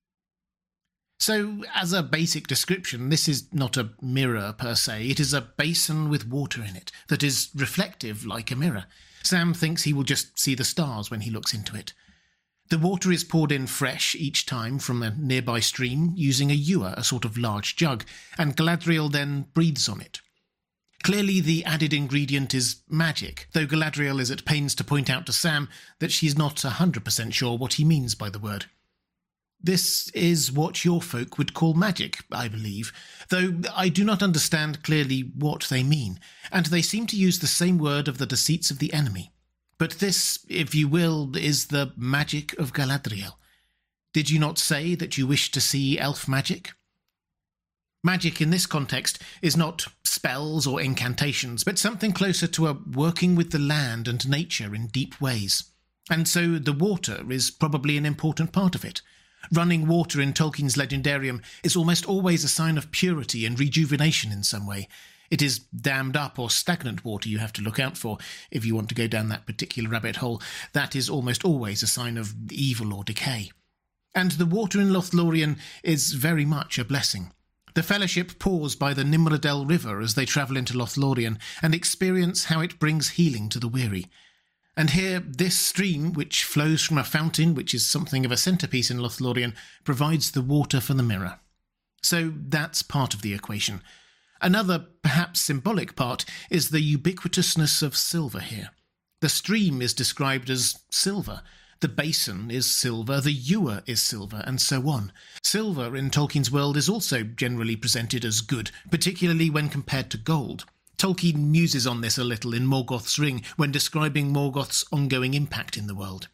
So, as a basic description, this is not a mirror per se. It is a basin with water in it that is reflective like a mirror. Sam thinks he will just see the stars when he looks into it. The water is poured in fresh each time from a nearby stream using a ewer, a sort of large jug, and Galadriel then breathes on it. Clearly the added ingredient is magic, though Galadriel is at pains to point out to Sam that she's not 100% sure what he means by the word. This is what your folk would call magic, I believe, though I do not understand clearly what they mean, and they seem to use the same word of the deceits of the enemy. But this, if you will, is the magic of Galadriel. Did you not say that you wished to see elf magic? Magic in this context is not spells or incantations, but something closer to a working with the land and nature in deep ways. And so the water is probably an important part of it. Running water in Tolkien's Legendarium is almost always a sign of purity and rejuvenation in some way. It is dammed up or stagnant water you have to look out for if you want to go down that particular rabbit hole. That is almost always a sign of evil or decay. And the water in Lothlorien is very much a blessing. The Fellowship pause by the Nimrodel River as they travel into Lothlorien and experience how it brings healing to the weary. And here, this stream, which flows from a fountain, which is something of a centrepiece in Lothlorien, provides the water for the mirror. So that's part of the equation. Another, perhaps symbolic part, is the ubiquitousness of silver here. The stream is described as silver. The basin is silver, the ewer is silver, and so on. Silver in Tolkien's world is also generally presented as good, particularly when compared to gold. Tolkien muses on this a little in Morgoth's Ring when describing Morgoth's ongoing impact in the world.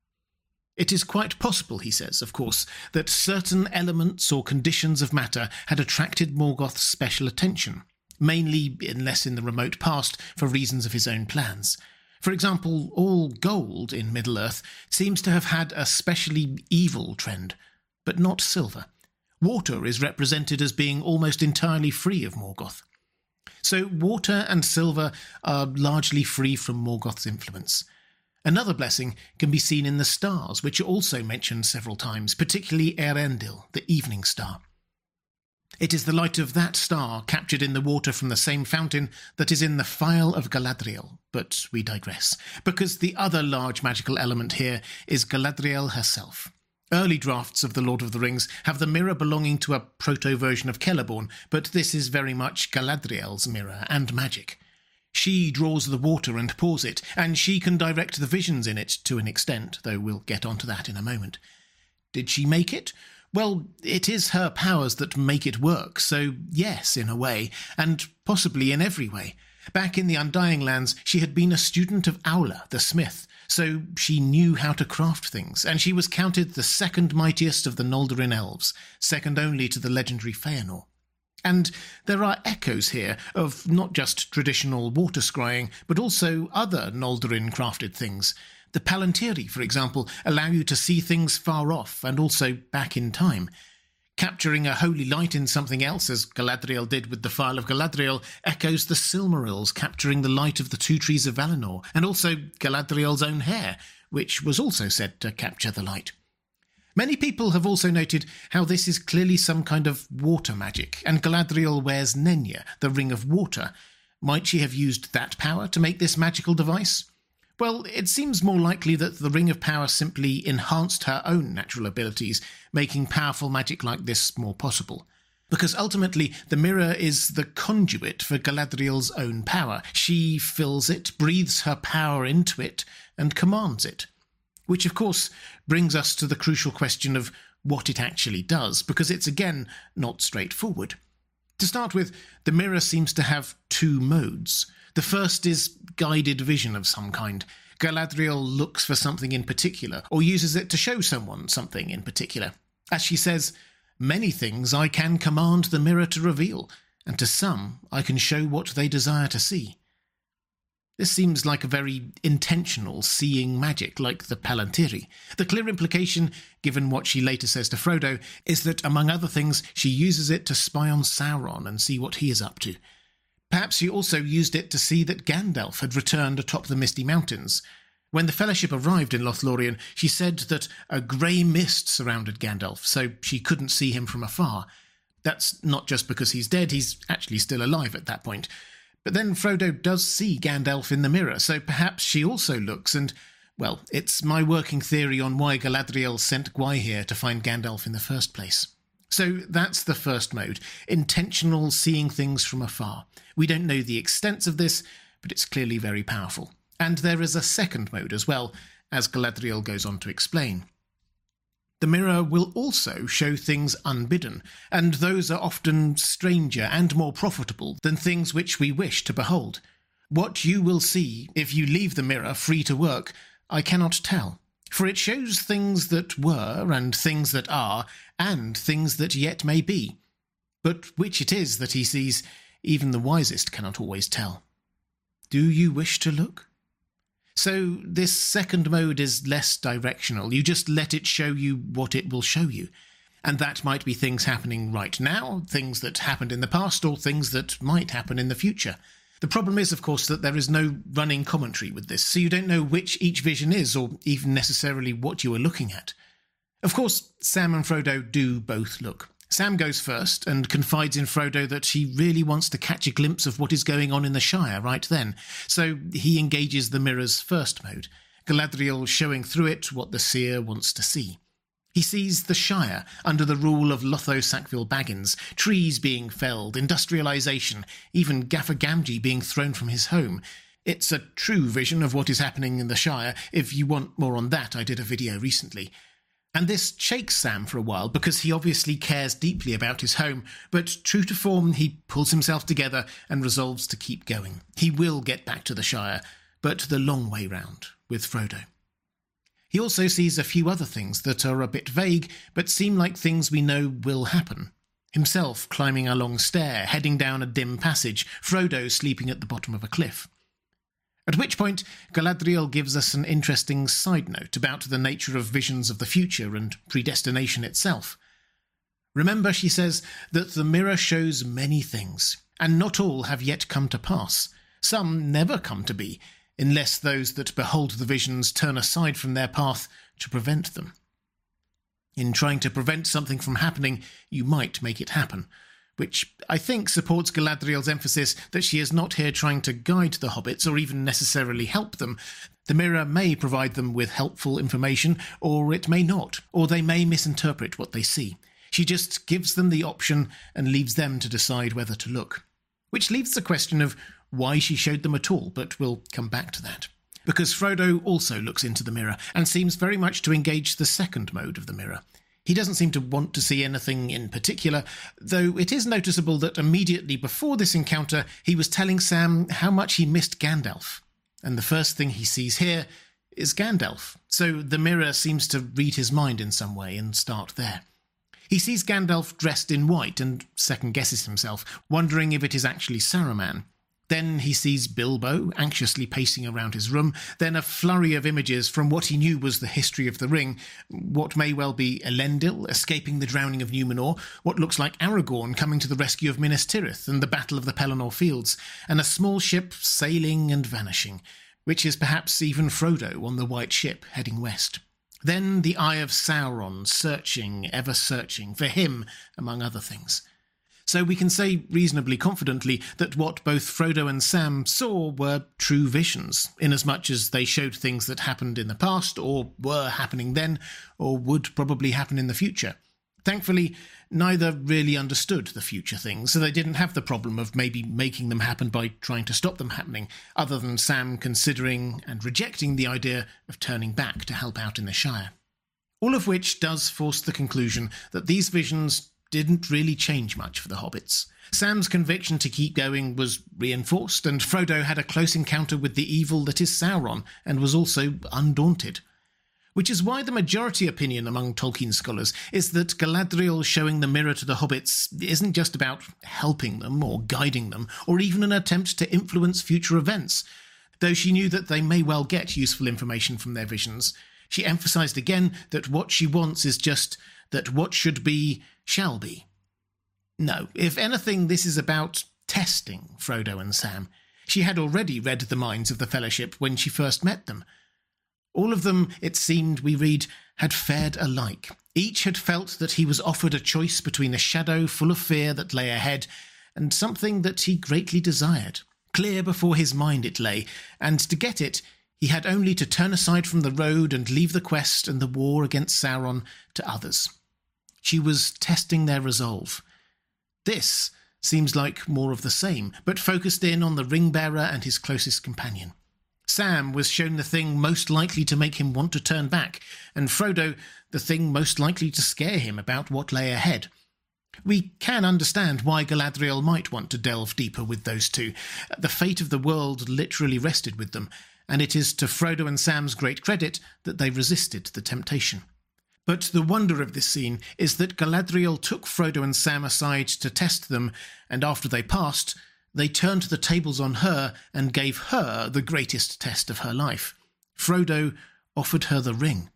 It is quite possible, he says, of course, that certain elements or conditions of matter had attracted Morgoth's special attention, mainly, unless in the remote past, for reasons of his own plans. For example, all gold in Middle-earth seems to have had a specially evil trend, but not silver. Water is represented as being almost entirely free of Morgoth. So water and silver are largely free from Morgoth's influence. Another blessing can be seen in the stars, which are also mentioned several times, particularly Eärendil, the evening star. It is the light of that star captured in the water from the same fountain that is in the Phial of Galadriel, but we digress, because the other large magical element here is Galadriel herself. Early drafts of The Lord of the Rings have the mirror belonging to a proto-version of Celeborn, but this is very much Galadriel's mirror and magic. She draws the water and pours it, and she can direct the visions in it to an extent, though we'll get onto that in a moment. Did she make it? Well, it is her powers that make it work, so yes, in a way, and possibly in every way. Back in the Undying Lands, she had been a student of Aula, the smith, so she knew how to craft things, and she was counted the second mightiest of the Noldorin elves, second only to the legendary Feanor. And there are echoes here of not just traditional water scrying, but also other Noldorin-crafted things. The Palantiri, for example, allow you to see things far off and also back in time. Capturing a holy light in something else, as Galadriel did with the Phial of Galadriel, echoes the Silmarils capturing the light of the two trees of Valinor, and also Galadriel's own hair, which was also said to capture the light. Many people have also noted how this is clearly some kind of water magic, and Galadriel wears Nenya, the Ring of Water. Might she have used that power to make this magical device? Well, it seems more likely that the Ring of Power simply enhanced her own natural abilities, making powerful magic like this more possible. Because ultimately, the mirror is the conduit for Galadriel's own power. She fills it, breathes her power into it, and commands it. Which, of course, brings us to the crucial question of what it actually does, because it's, again, not straightforward. To start with, the mirror seems to have two modes. The first is guided vision of some kind. Galadriel looks for something in particular, or uses it to show someone something in particular. As she says, "Many things I can command the mirror to reveal, and to some I can show what they desire to see." This seems like a very intentional seeing magic, like the Palantiri. The clear implication, given what she later says to Frodo, is that, among other things, she uses it to spy on Sauron and see what he is up to. Perhaps she also used it to see that Gandalf had returned atop the Misty Mountains. When the Fellowship arrived in Lothlorien, she said that a grey mist surrounded Gandalf, so she couldn't see him from afar. That's not just because he's dead, he's actually still alive at that point. But then Frodo does see Gandalf in the mirror, so perhaps she also looks and, well, it's my working theory on why Galadriel sent Gwaihir to find Gandalf in the first place. So that's the first mode, intentional seeing things from afar. We don't know the extent of this, but it's clearly very powerful. And there is a second mode as well, as Galadriel goes on to explain. The mirror will also show things unbidden, and those are often stranger and more profitable than things which we wish to behold. What you will see if you leave the mirror free to work, I cannot tell, for it shows things that were and things that are, and things that yet may be. But which it is that he sees, even the wisest cannot always tell. Do you wish to look? So this second mode is less directional. You just let it show you what it will show you. And that might be things happening right now, things that happened in the past, or things that might happen in the future. The problem is, of course, that there is no running commentary with this, so you don't know which each vision is, or even necessarily what you are looking at. Of course, Sam and Frodo do both look. Sam goes first and confides in Frodo that he really wants to catch a glimpse of what is going on in the Shire right then, so he engages the mirror's first mode, Galadriel showing through it what the seer wants to see. He sees the Shire under the rule of Lotho Sackville Baggins, trees being felled, industrialisation, even Gaffer Gamgee being thrown from his home. It's a true vision of what is happening in the Shire. If you want more on that, I did a video recently. And this shakes Sam for a while because he obviously cares deeply about his home, but true to form, he pulls himself together and resolves to keep going. He will get back to the Shire, but the long way round, with Frodo. He also sees a few other things that are a bit vague, but seem like things we know will happen. Himself climbing a long stair, heading down a dim passage, Frodo sleeping at the bottom of a cliff. At which point, Galadriel gives us an interesting side note about the nature of visions of the future and predestination itself. Remember, she says, that the mirror shows many things, and not all have yet come to pass. Some never come to be, unless those that behold the visions turn aside from their path to prevent them. In trying to prevent something from happening, you might make it happen, which I think supports Galadriel's emphasis that she is not here trying to guide the hobbits or even necessarily help them. The mirror may provide them with helpful information, or it may not, or they may misinterpret what they see. She just gives them the option and leaves them to decide whether to look. Which leaves the question of why she showed them at all, but we'll come back to that. Because Frodo also looks into the mirror and seems very much to engage the second mode of the mirror. He doesn't seem to want to see anything in particular, though it is noticeable that immediately before this encounter he was telling Sam how much he missed Gandalf. And the first thing he sees here is Gandalf, so the mirror seems to read his mind in some way and start there. He sees Gandalf dressed in white and second-guesses himself, wondering if it is actually Saruman. Then he sees Bilbo anxiously pacing around his room, then a flurry of images from what he knew was the history of the ring, what may well be Elendil escaping the drowning of Númenor, what looks like Aragorn coming to the rescue of Minas Tirith and the Battle of the Pelennor Fields, and a small ship sailing and vanishing, which is perhaps even Frodo on the white ship heading west. Then the eye of Sauron, searching, ever searching, for him, among other things. So we can say reasonably confidently that what both Frodo and Sam saw were true visions, inasmuch as they showed things that happened in the past, or were happening then, or would probably happen in the future. Thankfully, neither really understood the future things, so they didn't have the problem of maybe making them happen by trying to stop them happening, other than Sam considering and rejecting the idea of turning back to help out in the Shire. All of which does force the conclusion that these visions didn't really change much for the hobbits. Sam's conviction to keep going was reinforced, and Frodo had a close encounter with the evil that is Sauron, and was also undaunted. Which is why the majority opinion among Tolkien scholars is that Galadriel showing the mirror to the hobbits isn't just about helping them or guiding them, or even an attempt to influence future events. Though she knew that they may well get useful information from their visions, she emphasised again that what she wants is just that what should be shall be. No, if anything, this is about testing Frodo and Sam. She had already read the minds of the Fellowship when she first met them. All of them, it seemed, we read, had fared alike. Each had felt that he was offered a choice between a shadow full of fear that lay ahead and something that he greatly desired. Clear before his mind it lay, and to get it, he had only to turn aside from the road and leave the quest and the war against Sauron to others. She was testing their resolve. This seems like more of the same, but focused in on the ring-bearer and his closest companion. Sam was shown the thing most likely to make him want to turn back, and Frodo the thing most likely to scare him about what lay ahead. We can understand why Galadriel might want to delve deeper with those two. The fate of the world literally rested with them, and it is to Frodo and Sam's great credit that they resisted the temptation. But the wonder of this scene is that Galadriel took Frodo and Sam aside to test them, and after they passed, they turned the tables on her and gave her the greatest test of her life. Frodo offered her the ring.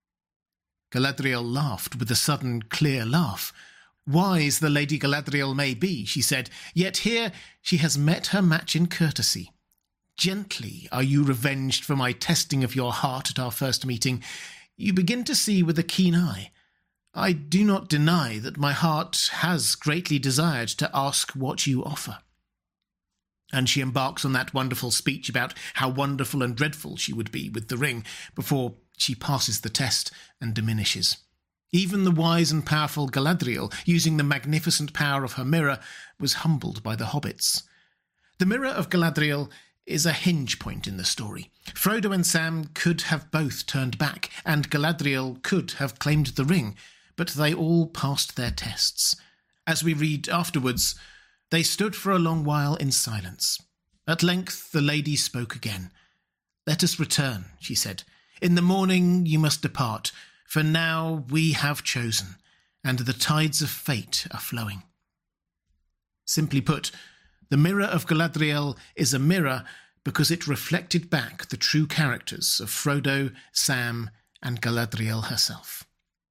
Galadriel laughed with a sudden, clear laugh. Wise the Lady Galadriel may be, she said, yet here she has met her match in courtesy. Gently are you revenged for my testing of your heart at our first meeting. You begin to see with a keen eye. I do not deny that my heart has greatly desired to ask what you offer." And she embarks on that wonderful speech about how wonderful and dreadful she would be with the ring before she passes the test and diminishes. Even the wise and powerful Galadriel, using the magnificent power of her mirror, was humbled by the hobbits. The mirror of Galadriel is a hinge point in the story. Frodo and Sam could have both turned back, and Galadriel could have claimed the ring, but they all passed their tests. As we read afterwards, they stood for a long while in silence. At length the lady spoke again. "Let us return," she said. "In the morning you must depart, for now we have chosen, and the tides of fate are flowing." Simply put, the mirror of Galadriel is a mirror because it reflected back the true characters of Frodo, Sam, and Galadriel herself.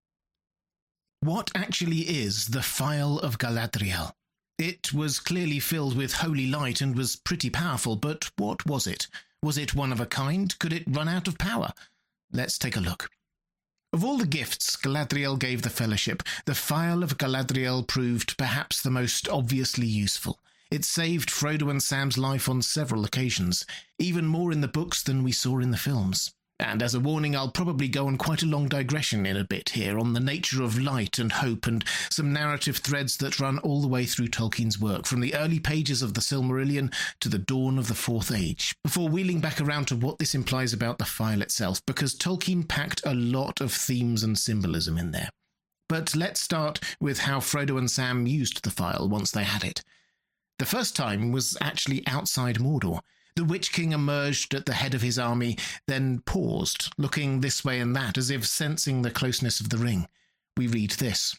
What actually is the Phial of Galadriel? It was clearly filled with holy light and was pretty powerful, but what was it? Was it one of a kind? Could it run out of power? Let's take a look. Of all the gifts Galadriel gave the Fellowship, the Phial of Galadriel proved perhaps the most obviously useful. It saved Frodo and Sam's life on several occasions, even more in the books than we saw in the films. And as a warning, I'll probably go on quite a long digression in a bit here on the nature of light and hope and some narrative threads that run all the way through Tolkien's work, from the early pages of the Silmarillion to the dawn of the Fourth Age, before wheeling back around to what this implies about the Phial itself, because Tolkien packed a lot of themes and symbolism in there. But let's start with how Frodo and Sam used the Phial once they had it. The first time was actually outside Mordor. The Witch King emerged at the head of his army, then paused, looking this way and that, as if sensing the closeness of the ring. We read this.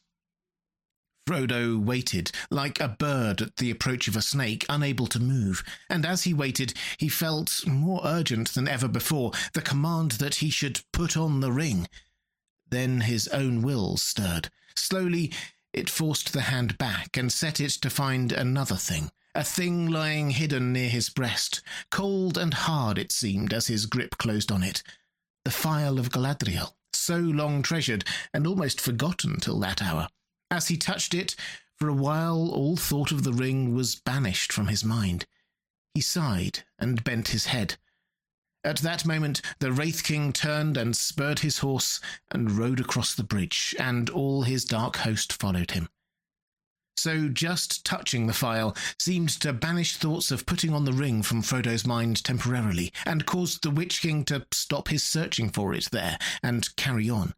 Frodo waited, like a bird at the approach of a snake, unable to move, and as he waited, he felt, more urgent than ever before, the command that he should put on the ring. Then his own will stirred. Slowly, it forced the hand back and set it to find another thing. A thing lying hidden near his breast. Cold and hard it seemed as his grip closed on it. The Phial of Galadriel, so long treasured and almost forgotten till that hour. As he touched it, for a while all thought of the ring was banished from his mind. He sighed and bent his head. At that moment the Wraith King turned and spurred his horse and rode across the bridge, and all his dark host followed him. So just touching the Phial seemed to banish thoughts of putting on the ring from Frodo's mind temporarily, and caused the Witch King to stop his searching for it there and carry on.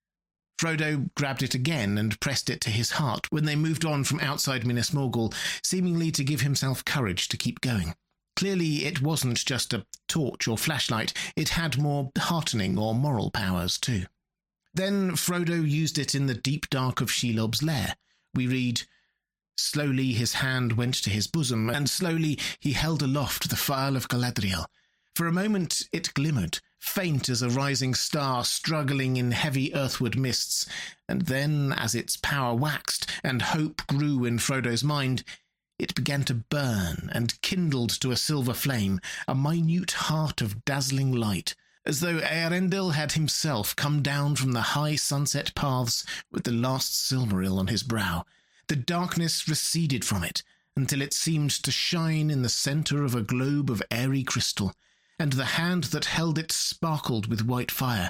Frodo grabbed it again and pressed it to his heart when they moved on from outside Minas Morgul, seemingly to give himself courage to keep going. Clearly it wasn't just a torch or flashlight, it had more heartening or moral powers too. Then Frodo used it in the deep dark of Shelob's lair. We read, Slowly his hand went to his bosom, and slowly he held aloft the Phial of Galadriel. For a moment it glimmered, faint as a rising star struggling in heavy earthward mists, and then, as its power waxed and hope grew in Frodo's mind, it began to burn and kindled to a silver flame, a minute heart of dazzling light, as though Eärendil had himself come down from the high sunset paths with the last Silmaril on his brow. The darkness receded from it, until it seemed to shine in the centre of a globe of airy crystal, and the hand that held it sparkled with white fire.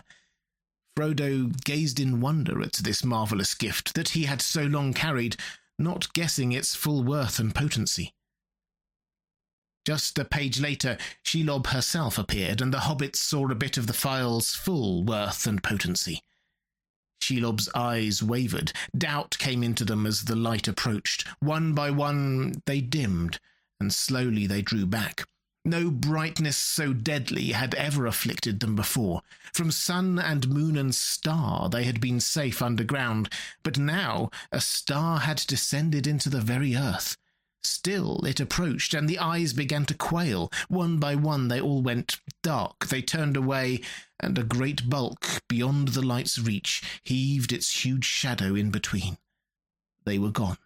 Frodo gazed in wonder at this marvellous gift that he had so long carried, not guessing its full worth and potency. Just a page later, Shelob herself appeared, and the hobbits saw a bit of the Phial's full worth and potency. Shelob's eyes wavered. Doubt came into them as the light approached. One by one they dimmed, and slowly they drew back. No brightness so deadly had ever afflicted them before. From sun and moon and star they had been safe underground, but now a star had descended into the very earth. Still it approached, and the eyes began to quail. One by one they all went dark. They turned away, and a great bulk, beyond the light's reach, heaved its huge shadow in between. They were gone.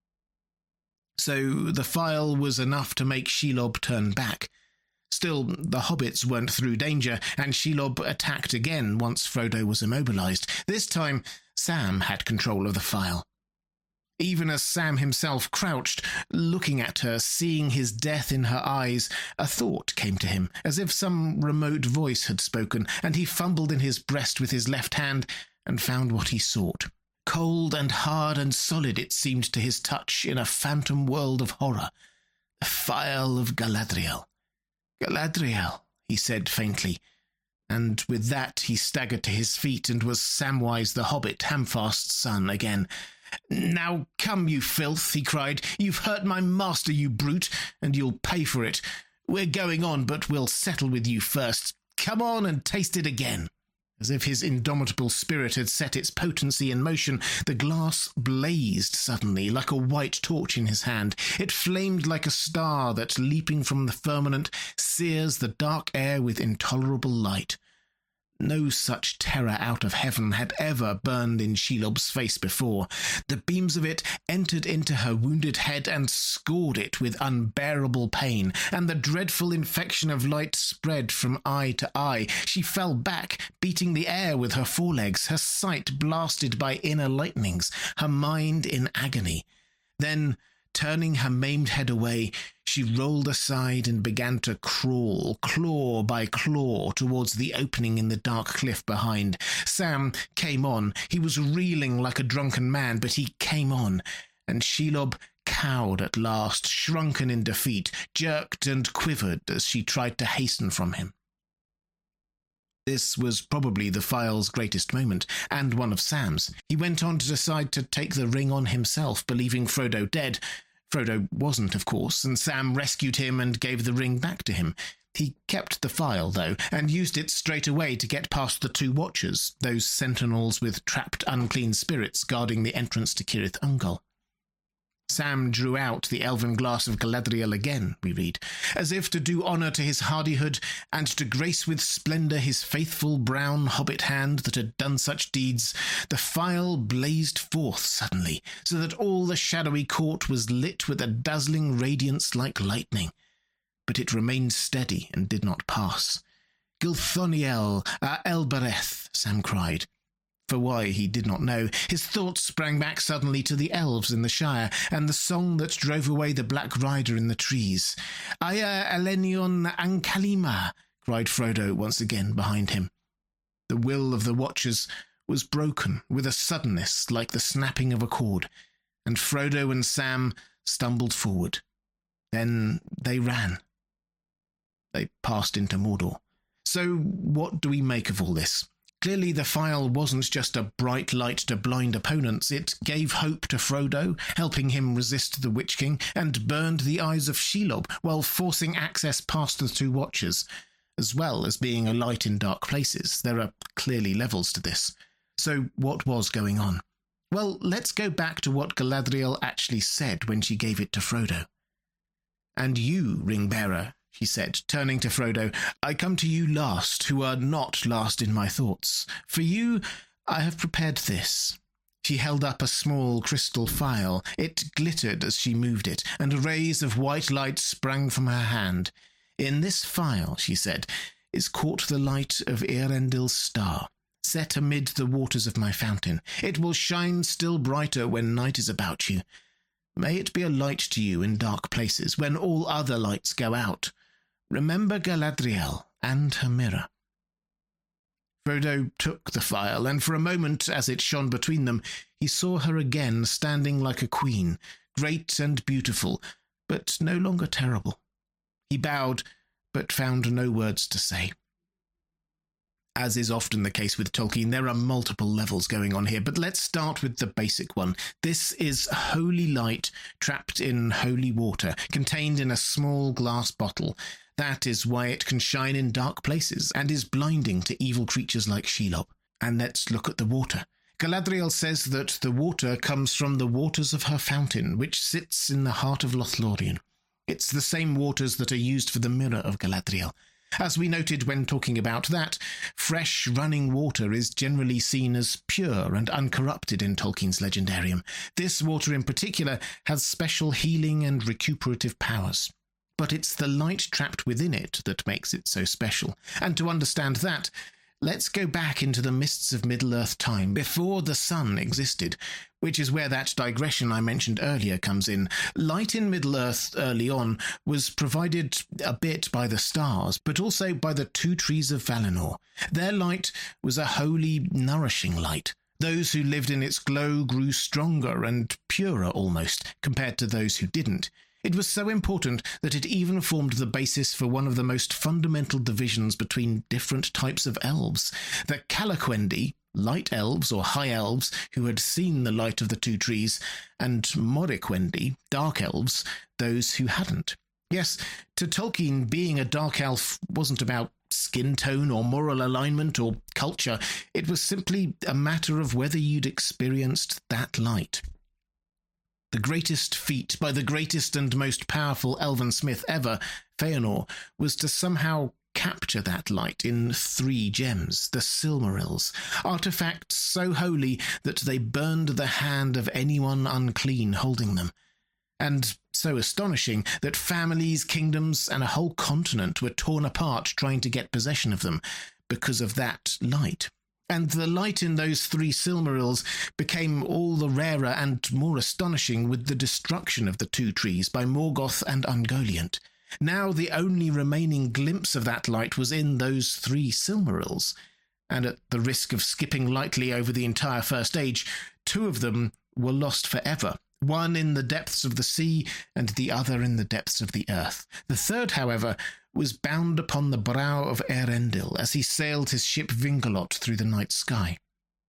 So the Phial was enough to make Shelob turn back. Still, the hobbits weren't through danger, and Shelob attacked again once Frodo was immobilized. This time, Sam had control of the phial. Even as Sam himself crouched, looking at her, seeing his death in her eyes, a thought came to him, as if some remote voice had spoken, and he fumbled in his breast with his left hand and found what he sought. Cold and hard and solid it seemed to his touch in a phantom world of horror. The phial of Galadriel. Galadriel, he said faintly, and with that he staggered to his feet and was Samwise the Hobbit, Hamfast's son, again. "Now come, you filth," he cried. "You've hurt my master, you brute, and you'll pay for it. We're going on, but we'll settle with you first. Come on and taste it again." As if his indomitable spirit had set its potency in motion, the glass blazed suddenly like a white torch in his hand. It flamed like a star that, leaping from the firmament, sears the dark air with intolerable light. No such terror out of heaven had ever burned in Shelob's face before. The beams of it entered into her wounded head and scored it with unbearable pain, and the dreadful infection of light spread from eye to eye. She fell back, beating the air with her forelegs, her sight blasted by inner lightnings, her mind in agony. Then, turning her maimed head away, she rolled aside and began to crawl, claw by claw, towards the opening in the dark cliff behind. Sam came on. He was reeling like a drunken man, but he came on, and Shelob cowed at last, shrunken in defeat, jerked and quivered as she tried to hasten from him. This was probably the phial's greatest moment, and one of Sam's. He went on to decide to take the ring on himself, believing Frodo dead. Frodo wasn't, of course, and Sam rescued him and gave the ring back to him. He kept the phial, though, and used it straight away to get past the two watchers, those sentinels with trapped unclean spirits guarding the entrance to Cirith Ungol. Sam drew out the elven glass of Galadriel again, we read, as if to do honour to his hardihood and to grace with splendour his faithful brown hobbit hand that had done such deeds. The phial blazed forth suddenly, so that all the shadowy court was lit with a dazzling radiance like lightning. But it remained steady and did not pass. "Gilthoniel, Elbereth," Sam cried. For why, he did not know. His thoughts sprang back suddenly to the elves in the Shire, and the song that drove away the Black Rider in the trees. "Aya Elenion Ankalima," cried Frodo once again behind him. The will of the watchers was broken with a suddenness like the snapping of a cord, and Frodo and Sam stumbled forward. Then they ran. They passed into Mordor. So what do we make of all this? Clearly the phial wasn't just a bright light to blind opponents. It gave hope to Frodo, helping him resist the Witch King, and burned the eyes of Shelob while forcing access past the two watchers. As well as being a light in dark places, there are clearly levels to this. So what was going on? Well, let's go back to what Galadriel actually said when she gave it to Frodo. "And you, ring-bearer," she said, turning to Frodo, "I come to you last, who are not last in my thoughts. For you, I have prepared this." She held up a small crystal phial. It glittered as she moved it, and rays of white light sprang from her hand. "In this phial," she said, "is caught the light of Eärendil's star, set amid the waters of my fountain. It will shine still brighter when night is about you. May it be a light to you in dark places, when all other lights go out. Remember Galadriel and her mirror." Frodo took the phial, and for a moment, as it shone between them, he saw her again standing like a queen, great and beautiful, but no longer terrible. He bowed, but found no words to say. As is often the case with Tolkien, there are multiple levels going on here, but let's start with the basic one. This is holy light trapped in holy water, contained in a small glass bottle. That is why it can shine in dark places and is blinding to evil creatures like Shelob. And let's look at the water. Galadriel says that the water comes from the waters of her fountain, which sits in the heart of Lothlorien. It's the same waters that are used for the mirror of Galadriel. As we noted when talking about that, fresh running water is generally seen as pure and uncorrupted in Tolkien's legendarium. This water in particular has special healing and recuperative powers. But it's the light trapped within it that makes it so special. And to understand that, let's go back into the mists of Middle-earth time, before the sun existed, which is where that digression I mentioned earlier comes in. Light in Middle-earth early on was provided a bit by the stars, but also by the two trees of Valinor. Their light was a holy, nourishing light. Those who lived in its glow grew stronger and purer almost, compared to those who didn't. It was so important that it even formed the basis for one of the most fundamental divisions between different types of elves. The Calaquendi, light elves or high elves who had seen the light of the two trees, and Moriquendi, dark elves, those who hadn't. Yes, to Tolkien, being a dark elf wasn't about skin tone or moral alignment or culture. It was simply a matter of whether you'd experienced that light. The greatest feat by the greatest and most powerful elven smith ever, Feanor, was to somehow capture that light in 3 gems, the Silmarils, artifacts so holy that they burned the hand of anyone unclean holding them, and so astonishing that families, kingdoms, and a whole continent were torn apart trying to get possession of them because of that light. And the light in those 3 Silmarils became all the rarer and more astonishing with the destruction of the 2 trees by Morgoth and Ungoliant. Now the only remaining glimpse of that light was in those 3 Silmarils, and at the risk of skipping lightly over the entire First Age, 2 of them were lost forever. One in the depths of the sea, and the other in the depths of the earth. The third, however, was bound upon the brow of Eärendil as he sailed his ship Vingalot through the night sky.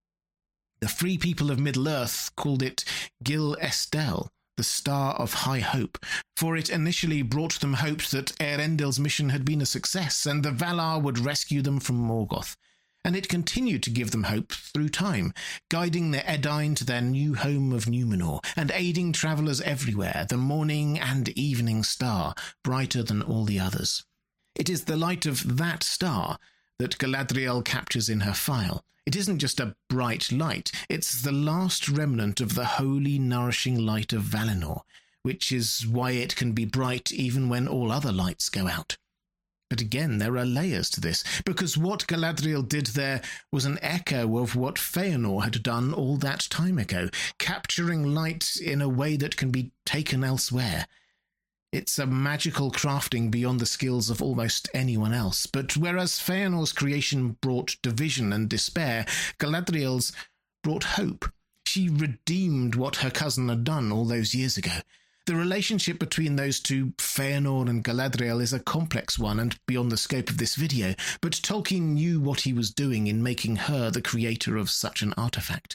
The free people of Middle-earth called it Gil Estel, the Star of High Hope, for it initially brought them hope that Eärendil's mission had been a success, and the Valar would rescue them from Morgoth. And it continued to give them hope through time, guiding the Edain to their new home of Númenor, and aiding travellers everywhere, the morning and evening star, brighter than all the others. It is the light of that star that Galadriel captures in her file. It isn't just a bright light, it's the last remnant of the holy, nourishing light of Valinor, which is why it can be bright even when all other lights go out. But again, there are layers to this, because what Galadriel did there was an echo of what Feanor had done all that time ago, capturing light in a way that can be taken elsewhere. It's a magical crafting beyond the skills of almost anyone else, but whereas Feanor's creation brought division and despair, Galadriel's brought hope. She redeemed what her cousin had done all those years ago. The relationship between those two, Feanor and Galadriel, is a complex one and beyond the scope of this video, but Tolkien knew what he was doing in making her the creator of such an artifact.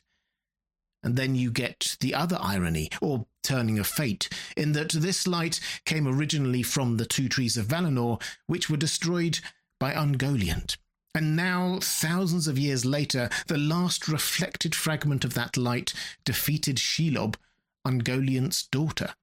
And then you get the other irony, or turning of fate, in that this light came originally from the 2 trees of Valinor, which were destroyed by Ungoliant. And now, thousands of years later, the last reflected fragment of that light defeated Shelob, Ungoliant's daughter.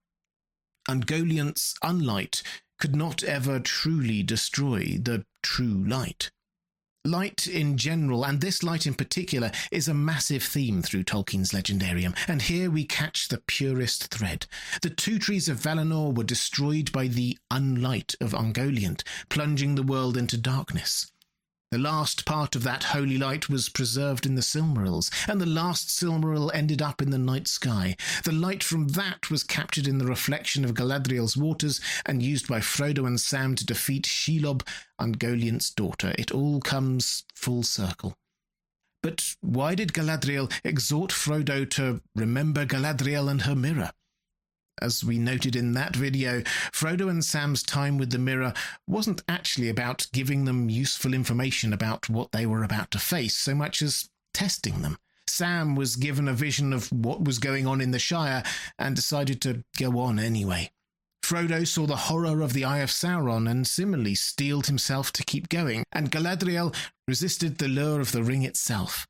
Ungoliant's unlight could not ever truly destroy the true light. Light in general, and this light in particular, is a massive theme through Tolkien's Legendarium, and here we catch the purest thread. The 2 trees of Valinor were destroyed by the unlight of Ungoliant, plunging the world into darkness. The last part of that holy light was preserved in the Silmarils, and the last Silmaril ended up in the night sky. The light from that was captured in the reflection of Galadriel's waters and used by Frodo and Sam to defeat Shelob, Ungoliant's daughter. It all comes full circle. But why did Galadriel exhort Frodo to remember Galadriel and her mirror? As we noted in that video, Frodo and Sam's time with the mirror wasn't actually about giving them useful information about what they were about to face, so much as testing them. Sam was given a vision of what was going on in the Shire and decided to go on anyway. Frodo saw the horror of the Eye of Sauron and similarly steeled himself to keep going, and Galadriel resisted the lure of the ring itself.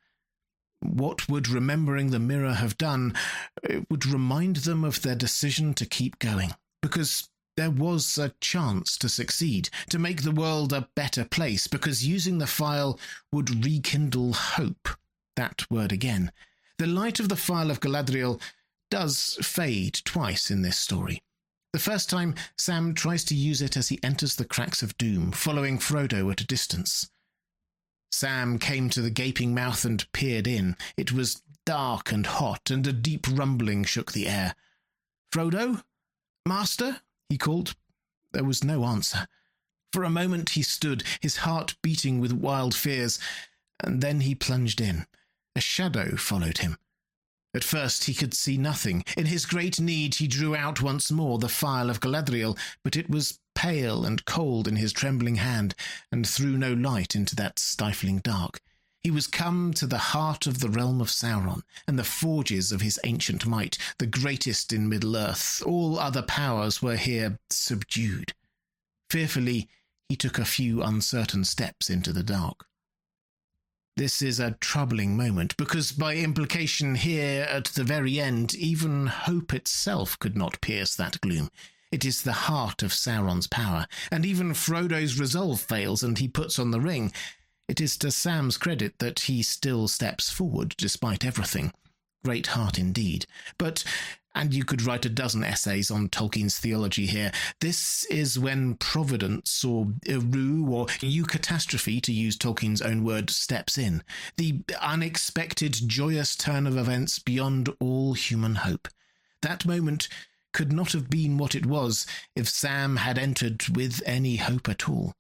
What would remembering the mirror have done? It would remind them of their decision to keep going, because there was a chance to succeed, to make the world a better place, because using the file would rekindle hope. That word again. The light of the file of Galadriel does fade twice in this story. The first time, Sam tries to use it as he enters the cracks of doom, following Frodo at a distance. Sam came to the gaping mouth and peered in. It was dark and hot, and a deep rumbling shook the air. "Frodo? Master?" he called. There was no answer. For a moment he stood, his heart beating with wild fears, and then he plunged in. A shadow followed him. At first he could see nothing. In his great need he drew out once more the phial of Galadriel, but it was pale and cold in his trembling hand, and threw no light into that stifling dark. He was come to the heart of the realm of Sauron, and the forges of his ancient might, the greatest in Middle-earth. All other powers were here subdued. Fearfully, he took a few uncertain steps into the dark. This is a troubling moment, because by implication here at the very end, even hope itself could not pierce that gloom. It is the heart of Sauron's power, and even Frodo's resolve fails and he puts on the ring. It is to Sam's credit that he still steps forward despite everything. Great heart indeed. But, and you could write a dozen essays on Tolkien's theology here, this is when Providence, or Eru, or eucatastrophe, to use Tolkien's own word, steps in. The unexpected, joyous turn of events beyond all human hope. That moment could not have been what it was if Sam had entered with any hope at all.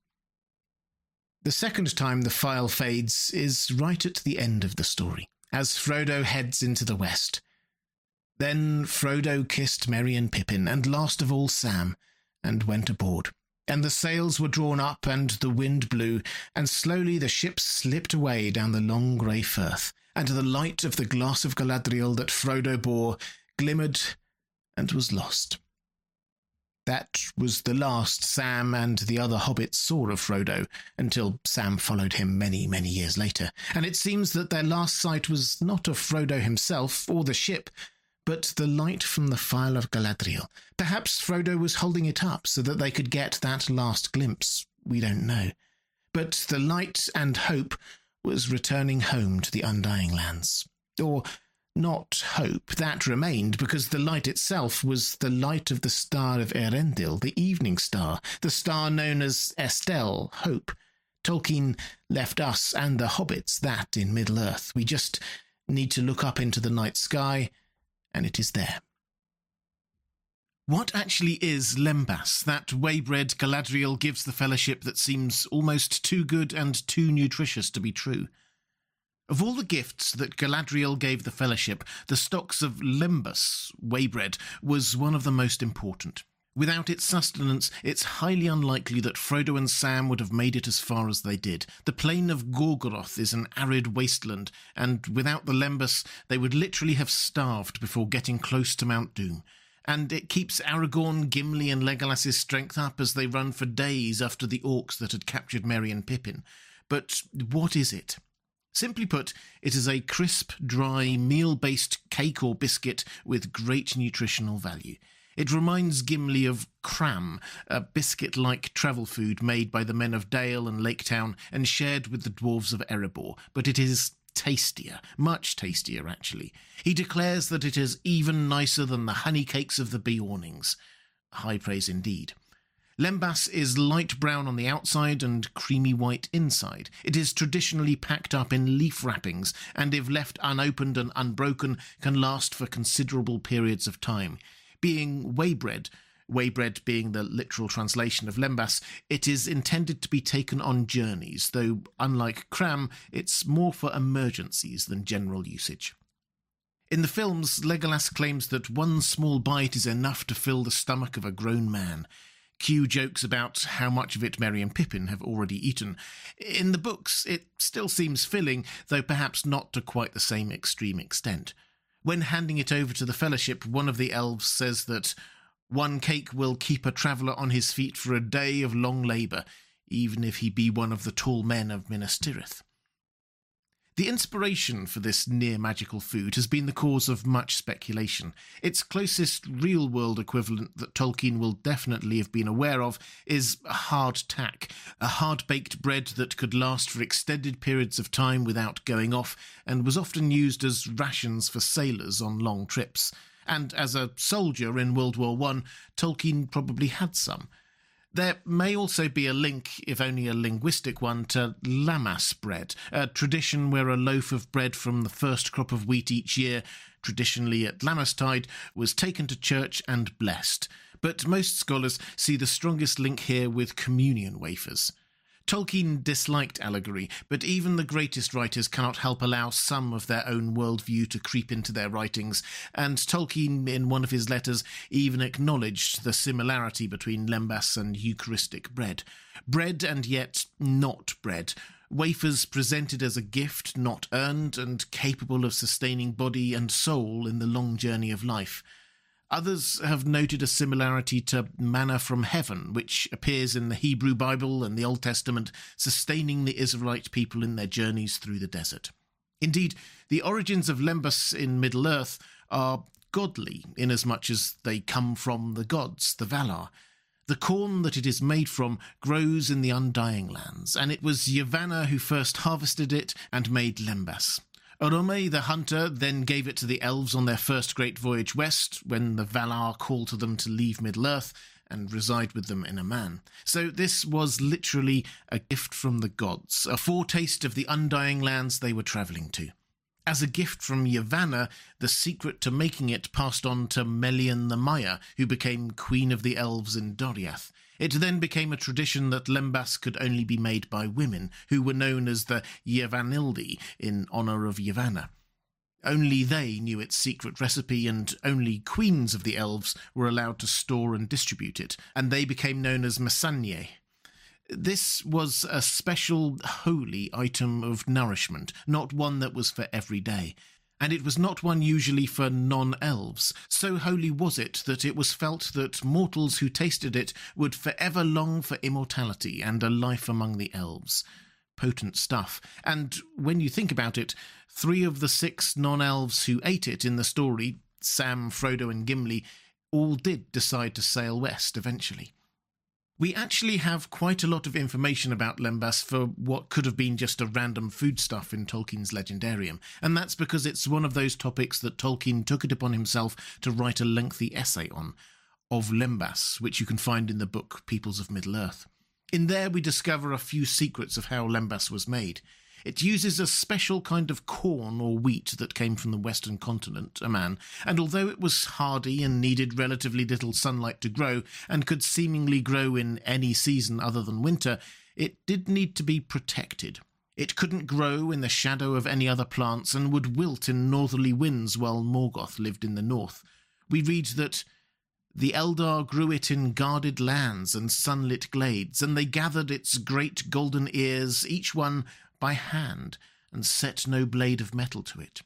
The second time the phial fades is right at the end of the story, as Frodo heads into the west. Then Frodo kissed Merry and Pippin, and last of all Sam, and went aboard. And the sails were drawn up, and the wind blew, and slowly the ship slipped away down the long grey firth, and the light of the glass of Galadriel that Frodo bore glimmered and was lost. That was the last Sam and the other hobbits saw of Frodo, until Sam followed him many, many years later, and it seems that their last sight was not of Frodo himself or the ship, but the light from the phial of Galadriel. Perhaps Frodo was holding it up so that they could get that last glimpse. We don't know. But the light and hope was returning home to the Undying Lands. Or not hope, that remained, because the light itself was the light of the star of Eärendil, the evening star, the star known as Estelle, hope. Tolkien left us and the hobbits that in Middle-earth. We just need to look up into the night sky, and it is there. What actually is lembas, that waybread Galadriel gives the Fellowship that seems almost too good and too nutritious to be true? Of all the gifts that Galadriel gave the Fellowship, the stocks of lembas, waybread, was one of the most important. Without its sustenance, it's highly unlikely that Frodo and Sam would have made it as far as they did. The plain of Gorgoroth is an arid wasteland, and without the lembas, they would literally have starved before getting close to Mount Doom. And it keeps Aragorn, Gimli and Legolas's strength up as they run for days after the orcs that had captured Merry and Pippin. But what is it? Simply put, it is a crisp, dry, meal-based cake or biscuit with great nutritional value. It reminds Gimli of cram, a biscuit-like travel food made by the men of Dale and Laketown and shared with the dwarves of Erebor, but it is tastier, much tastier actually. He declares that it is even nicer than the honey cakes of the Beornings. High praise indeed. Lembas is light brown on the outside and creamy white inside. It is traditionally packed up in leaf wrappings, and if left unopened and unbroken, can last for considerable periods of time. Being waybread being the literal translation of lembas, it is intended to be taken on journeys, though, unlike cram, it's more for emergencies than general usage. In the films, Legolas claims that one small bite is enough to fill the stomach of a grown man. Cue jokes about how much of it Merry and Pippin have already eaten. In the books, it still seems filling, though perhaps not to quite the same extreme extent. When handing it over to the Fellowship, one of the elves says that one cake will keep a traveller on his feet for a day of long labour, even if he be one of the tall men of Minas Tirith. The inspiration for this near-magical food has been the cause of much speculation. Its closest real-world equivalent that Tolkien will definitely have been aware of is a hardtack, a hard-baked bread that could last for extended periods of time without going off, and was often used as rations for sailors on long trips. And as a soldier in World War I, Tolkien probably had some. There may also be a link, if only a linguistic one, to Lammas bread, a tradition where a loaf of bread from the first crop of wheat each year, traditionally at Lammastide, was taken to church and blessed. But most scholars see the strongest link here with communion wafers. Tolkien disliked allegory, but even the greatest writers cannot help allow some of their own worldview to creep into their writings, and Tolkien, in one of his letters, even acknowledged the similarity between lembas and Eucharistic bread. Bread and yet not bread. Wafers presented as a gift, not earned, and capable of sustaining body and soul in the long journey of life. Others have noted a similarity to manna from heaven, which appears in the Hebrew Bible and the Old Testament, sustaining the Israelite people in their journeys through the desert. Indeed, the origins of lembas in Middle-earth are godly, inasmuch as they come from the gods, the Valar. The corn that it is made from grows in the Undying Lands, and it was Yavanna who first harvested it and made lembas. Orome, the hunter, then gave it to the elves on their first great voyage west, when the Valar called to them to leave Middle-earth and reside with them in Aman. So this was literally a gift from the gods, a foretaste of the Undying Lands they were travelling to. As a gift from Yavanna, the secret to making it passed on to Melian the Maya, who became Queen of the Elves in Doriath. It then became a tradition that lembas could only be made by women, who were known as the Yavanildi, in honour of Yavanna. Only they knew its secret recipe, and only queens of the elves were allowed to store and distribute it, and they became known as Messanier. This was a special, holy item of nourishment, not one that was for every day. And it was not one usually for non-elves. So holy was it that it was felt that mortals who tasted it would forever long for immortality and a life among the elves. Potent stuff. And when you think about it, 3 of the 6 non-elves who ate it in the story, Sam, Frodo and Gimli, all did decide to sail west eventually. We actually have quite a lot of information about lembas for what could have been just a random foodstuff in Tolkien's Legendarium, and that's because it's one of those topics that Tolkien took it upon himself to write a lengthy essay on, of lembas, which you can find in the book Peoples of Middle-earth. In there we discover a few secrets of how lembas was made. It uses a special kind of corn or wheat that came from the western continent, Aman, and although it was hardy and needed relatively little sunlight to grow, and could seemingly grow in any season other than winter, it did need to be protected. It couldn't grow in the shadow of any other plants and would wilt in northerly winds while Morgoth lived in the north. We read that the Eldar grew it in guarded lands and sunlit glades, and they gathered its great golden ears, each one by hand, and set no blade of metal to it.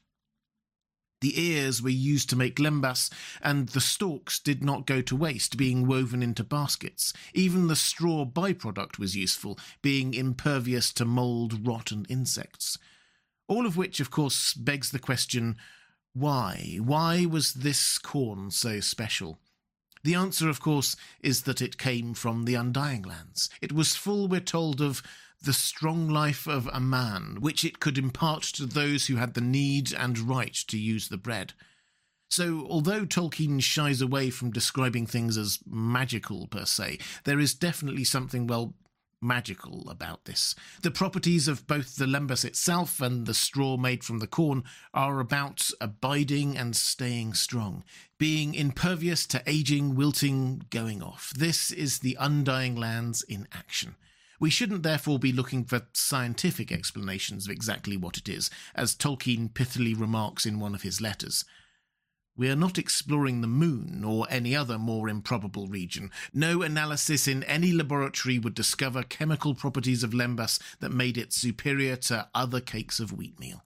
The ears were used to make lembas, and the stalks did not go to waste, being woven into baskets. Even the straw byproduct was useful, being impervious to mould, rot and insects. All of which, of course, begs the question, why? Why was this corn so special? The answer, of course, is that it came from the Undying Lands. It was full, we're told, of the strong life of Aman, which it could impart to those who had the need and right to use the bread. So, although Tolkien shies away from describing things as magical per se, there is definitely something, well, magical about this. The properties of both the lembas itself and the straw made from the corn are about abiding and staying strong, being impervious to aging, wilting, going off. This is the Undying Lands in action. We shouldn't therefore be looking for scientific explanations of exactly what it is, as Tolkien pithily remarks in one of his letters. We are not exploring the moon or any other more improbable region. No analysis in any laboratory would discover chemical properties of lembas that made it superior to other cakes of wheatmeal.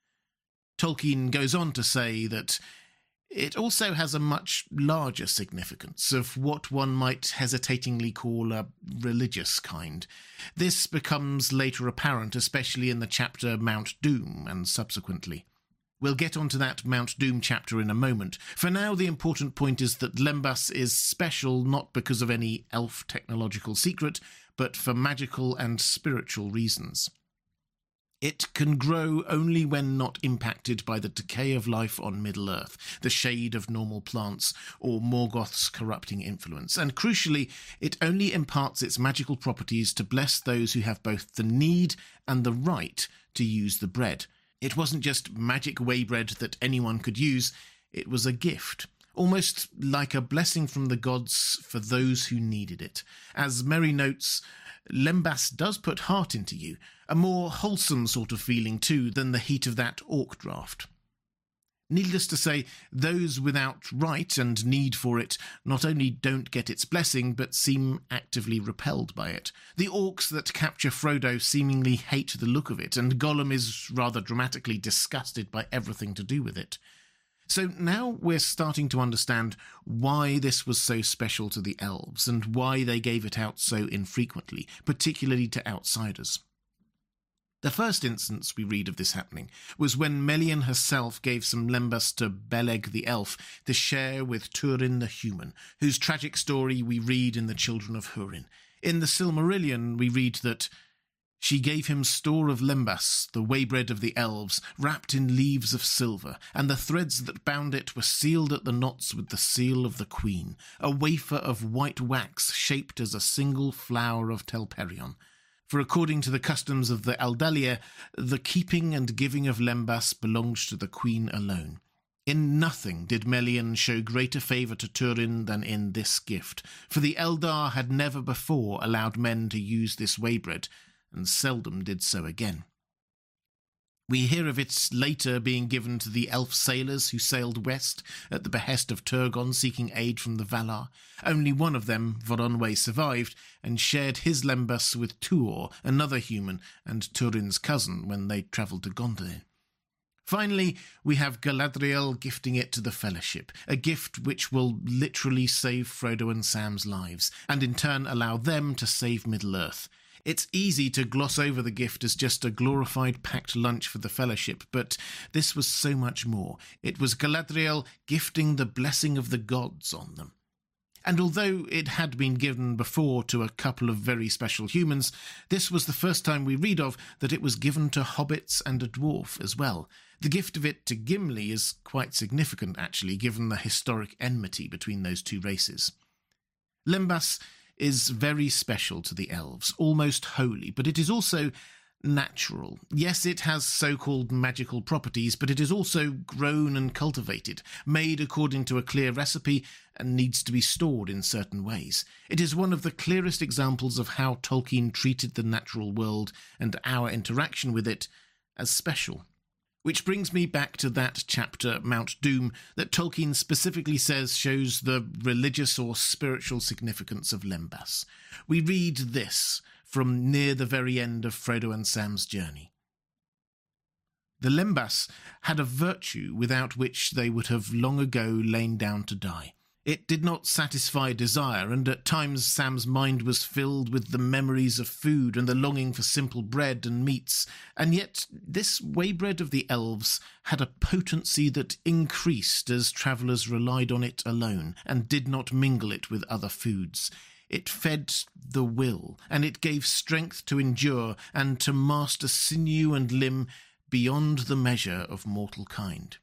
Tolkien goes on to say that it also has a much larger significance of what one might hesitatingly call a religious kind. This becomes later apparent, especially in the chapter Mount Doom and subsequently. We'll get onto that Mount Doom chapter in a moment. For now, the important point is that lembas is special not because of any elf technological secret, but for magical and spiritual reasons. It can grow only when not impacted by the decay of life on Middle-earth, the shade of normal plants, or Morgoth's corrupting influence. And crucially, it only imparts its magical properties to bless those who have both the need and the right to use the bread. It wasn't just magic whey bread that anyone could use, it was a gift, almost like a blessing from the gods for those who needed it. As Merry notes, Lembas does put heart into you, a more wholesome sort of feeling too than the heat of that orc draft. Needless to say, those without right and need for it not only don't get its blessing, but seem actively repelled by it. The orcs that capture Frodo seemingly hate the look of it, and Gollum is rather dramatically disgusted by everything to do with it. So now we're starting to understand why this was so special to the elves and why they gave it out so infrequently, particularly to outsiders. The first instance we read of this happening was when Melian herself gave some lembas to Beleg the elf to share with Turin the human, whose tragic story we read in the Children of Húrin. In the Silmarillion we read that she gave him store of lembas, the waybread of the elves, wrapped in leaves of silver, and the threads that bound it were sealed at the knots with the seal of the queen, a wafer of white wax shaped as a single flower of Telperion. For according to the customs of the Aldalia, the keeping and giving of lembas belonged to the queen alone. In nothing did Melian show greater favour to Turin than in this gift, for the Eldar had never before allowed men to use this waybread, and seldom did so again. We hear of it later being given to the elf sailors who sailed west at the behest of Turgon seeking aid from the Valar. Only one of them, Voronwë, survived and shared his lembas with Tuor, another human and Turin's cousin, when they travelled to Gondolin. Finally, we have Galadriel gifting it to the Fellowship, a gift which will literally save Frodo and Sam's lives, and in turn allow them to save Middle-earth. It's easy to gloss over the gift as just a glorified packed lunch for the Fellowship, but this was so much more. It was Galadriel gifting the blessing of the gods on them. And although it had been given before to a couple of very special humans, this was the first time we read of that it was given to hobbits and a dwarf as well. The gift of it to Gimli is quite significant, actually, given the historic enmity between those two races. Lembas is very special to the elves, almost holy, but it is also natural. Yes, it has so-called magical properties, but it is also grown and cultivated, made according to a clear recipe, and needs to be stored in certain ways. It is one of the clearest examples of how Tolkien treated the natural world and our interaction with it as special. Which brings me back to that chapter, Mount Doom, that Tolkien specifically says shows the religious or spiritual significance of Lembas. We read this from near the very end of Frodo and Sam's journey. The Lembas had a virtue without which they would have long ago lain down to die. It did not satisfy desire, and at times Sam's mind was filled with the memories of food and the longing for simple bread and meats, and yet this waybread of the elves had a potency that increased as travellers relied on it alone and did not mingle it with other foods. It fed the will, and it gave strength to endure and to master sinew and limb beyond the measure of mortal kind.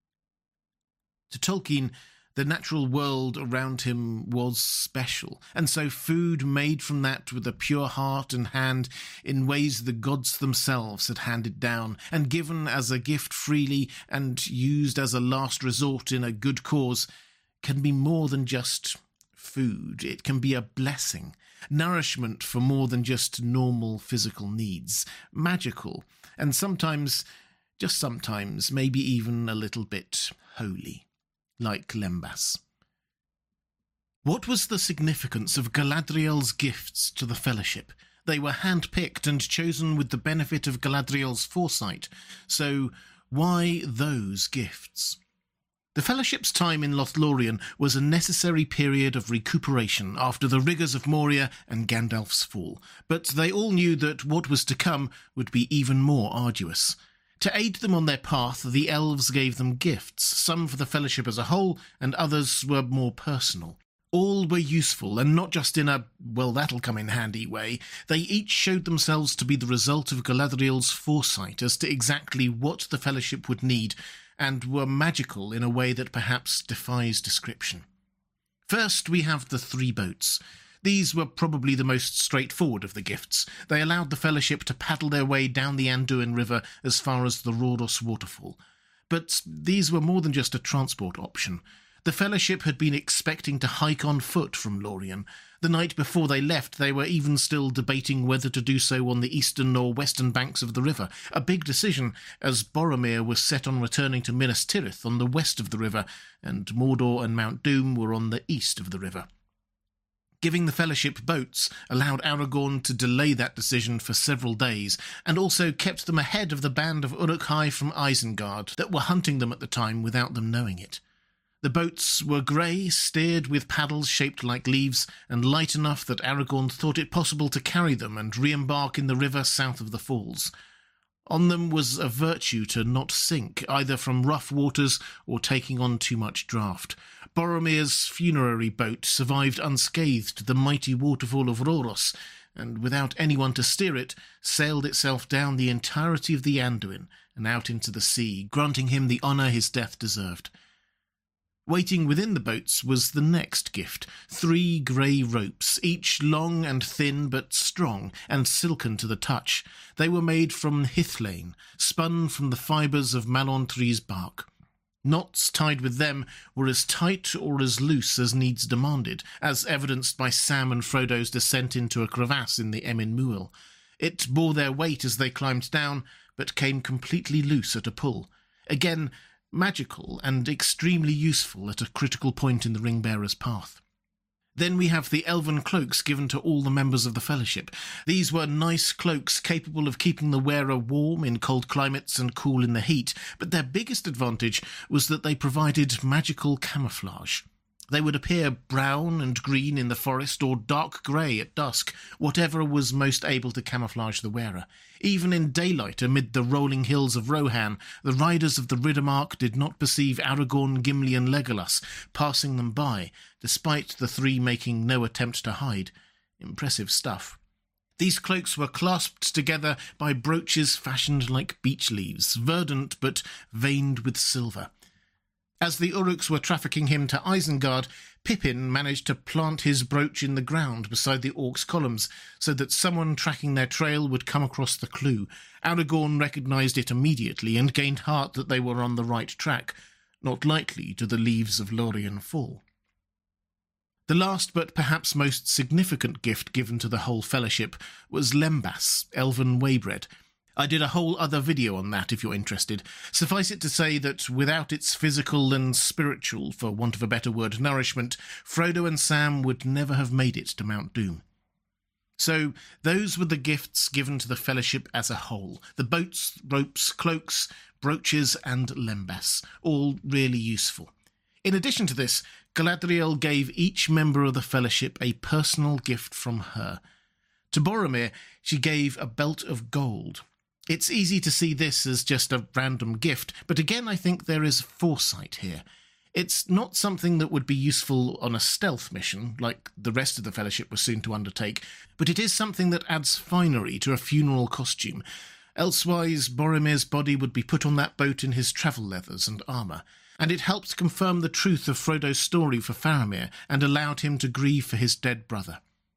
To Tolkien, the natural world around him was special, and so food made from that with a pure heart and hand in ways the gods themselves had handed down, and given as a gift freely and used as a last resort in a good cause, can be more than just food. It can be a blessing, nourishment for more than just normal physical needs, magical, and sometimes, just sometimes, maybe even a little bit holy. Like Lembas. What was the significance of Galadriel's gifts to the Fellowship? They were hand-picked and chosen with the benefit of Galadriel's foresight, so why those gifts? The Fellowship's time in Lothlorien was a necessary period of recuperation after the rigours of Moria and Gandalf's fall, but they all knew that what was to come would be even more arduous. To aid them on their path, the elves gave them gifts, some for the Fellowship as a whole, and others were more personal. All were useful, and not just in a, well, that'll come in handy way. They each showed themselves to be the result of Galadriel's foresight as to exactly what the Fellowship would need, and were magical in a way that perhaps defies description. First, we have the 3 boats. These were probably the most straightforward of the gifts. They allowed the Fellowship to paddle their way down the Anduin River as far as the Rhodos waterfall. But these were more than just a transport option. The Fellowship had been expecting to hike on foot from Lorien. The night before they left, they were even still debating whether to do so on the eastern or western banks of the river, a big decision, as Boromir was set on returning to Minas Tirith on the west of the river, and Mordor and Mount Doom were on the east of the river. Giving the Fellowship boats allowed Aragorn to delay that decision for several days, and also kept them ahead of the band of Uruk-hai from Isengard that were hunting them at the time without them knowing it. The boats were grey, steered with paddles shaped like leaves, and light enough that Aragorn thought it possible to carry them and re-embark in the river south of the falls. On them was a virtue to not sink, either from rough waters or taking on too much draught. Boromir's funerary boat survived unscathed the mighty waterfall of Rhoros, and without anyone to steer it, sailed itself down the entirety of the Anduin and out into the sea, granting him the honour his death deserved. Waiting within the boats was the next gift, 3 grey ropes, each long and thin but strong, and silken to the touch. They were made from hithlain, spun from the fibres of Malon tree's bark. Knots tied with them were as tight or as loose as needs demanded, as evidenced by Sam and Frodo's descent into a crevasse in the Emyn Muil. It bore their weight as they climbed down, but came completely loose at a pull. Again, magical and extremely useful at a critical point in the Ring-Bearer's path. Then we have the elven cloaks given to all the members of the Fellowship. These were nice cloaks capable of keeping the wearer warm in cold climates and cool in the heat, but their biggest advantage was that they provided magical camouflage. They would appear brown and green in the forest or dark grey at dusk, whatever was most able to camouflage the wearer. Even in daylight amid the rolling hills of Rohan, the riders of the Riddermark did not perceive Aragorn, Gimli and Legolas passing them by, despite the 3 making no attempt to hide. Impressive stuff. These cloaks were clasped together by brooches fashioned like beech leaves, verdant but veined with silver. As the Uruks were trafficking him to Isengard, Pippin managed to plant his brooch in the ground beside the orcs' columns, so that someone tracking their trail would come across the clue. Aragorn recognised it immediately and gained heart that they were on the right track. Not likely do the leaves of Lorien fall. The last but perhaps most significant gift given to the whole Fellowship was Lembas, elven waybread. I did a whole other video on that if you're interested. Suffice it to say that without its physical and spiritual, for want of a better word, nourishment, Frodo and Sam would never have made it to Mount Doom. So those were the gifts given to the Fellowship as a whole. The boats, ropes, cloaks, brooches and Lembas, all really useful. In addition to this, Galadriel gave each member of the Fellowship a personal gift from her. To Boromir, she gave a belt of gold. It's easy to see this as just a random gift, but again I think there is foresight here. It's not something that would be useful on a stealth mission, like the rest of the Fellowship was soon to undertake, but it is something that adds finery to a funeral costume. Elsewise, Boromir's body would be put on that boat in his travel leathers and armour, and it helped confirm the truth of Frodo's story for Faramir and allowed him to grieve for his dead brother.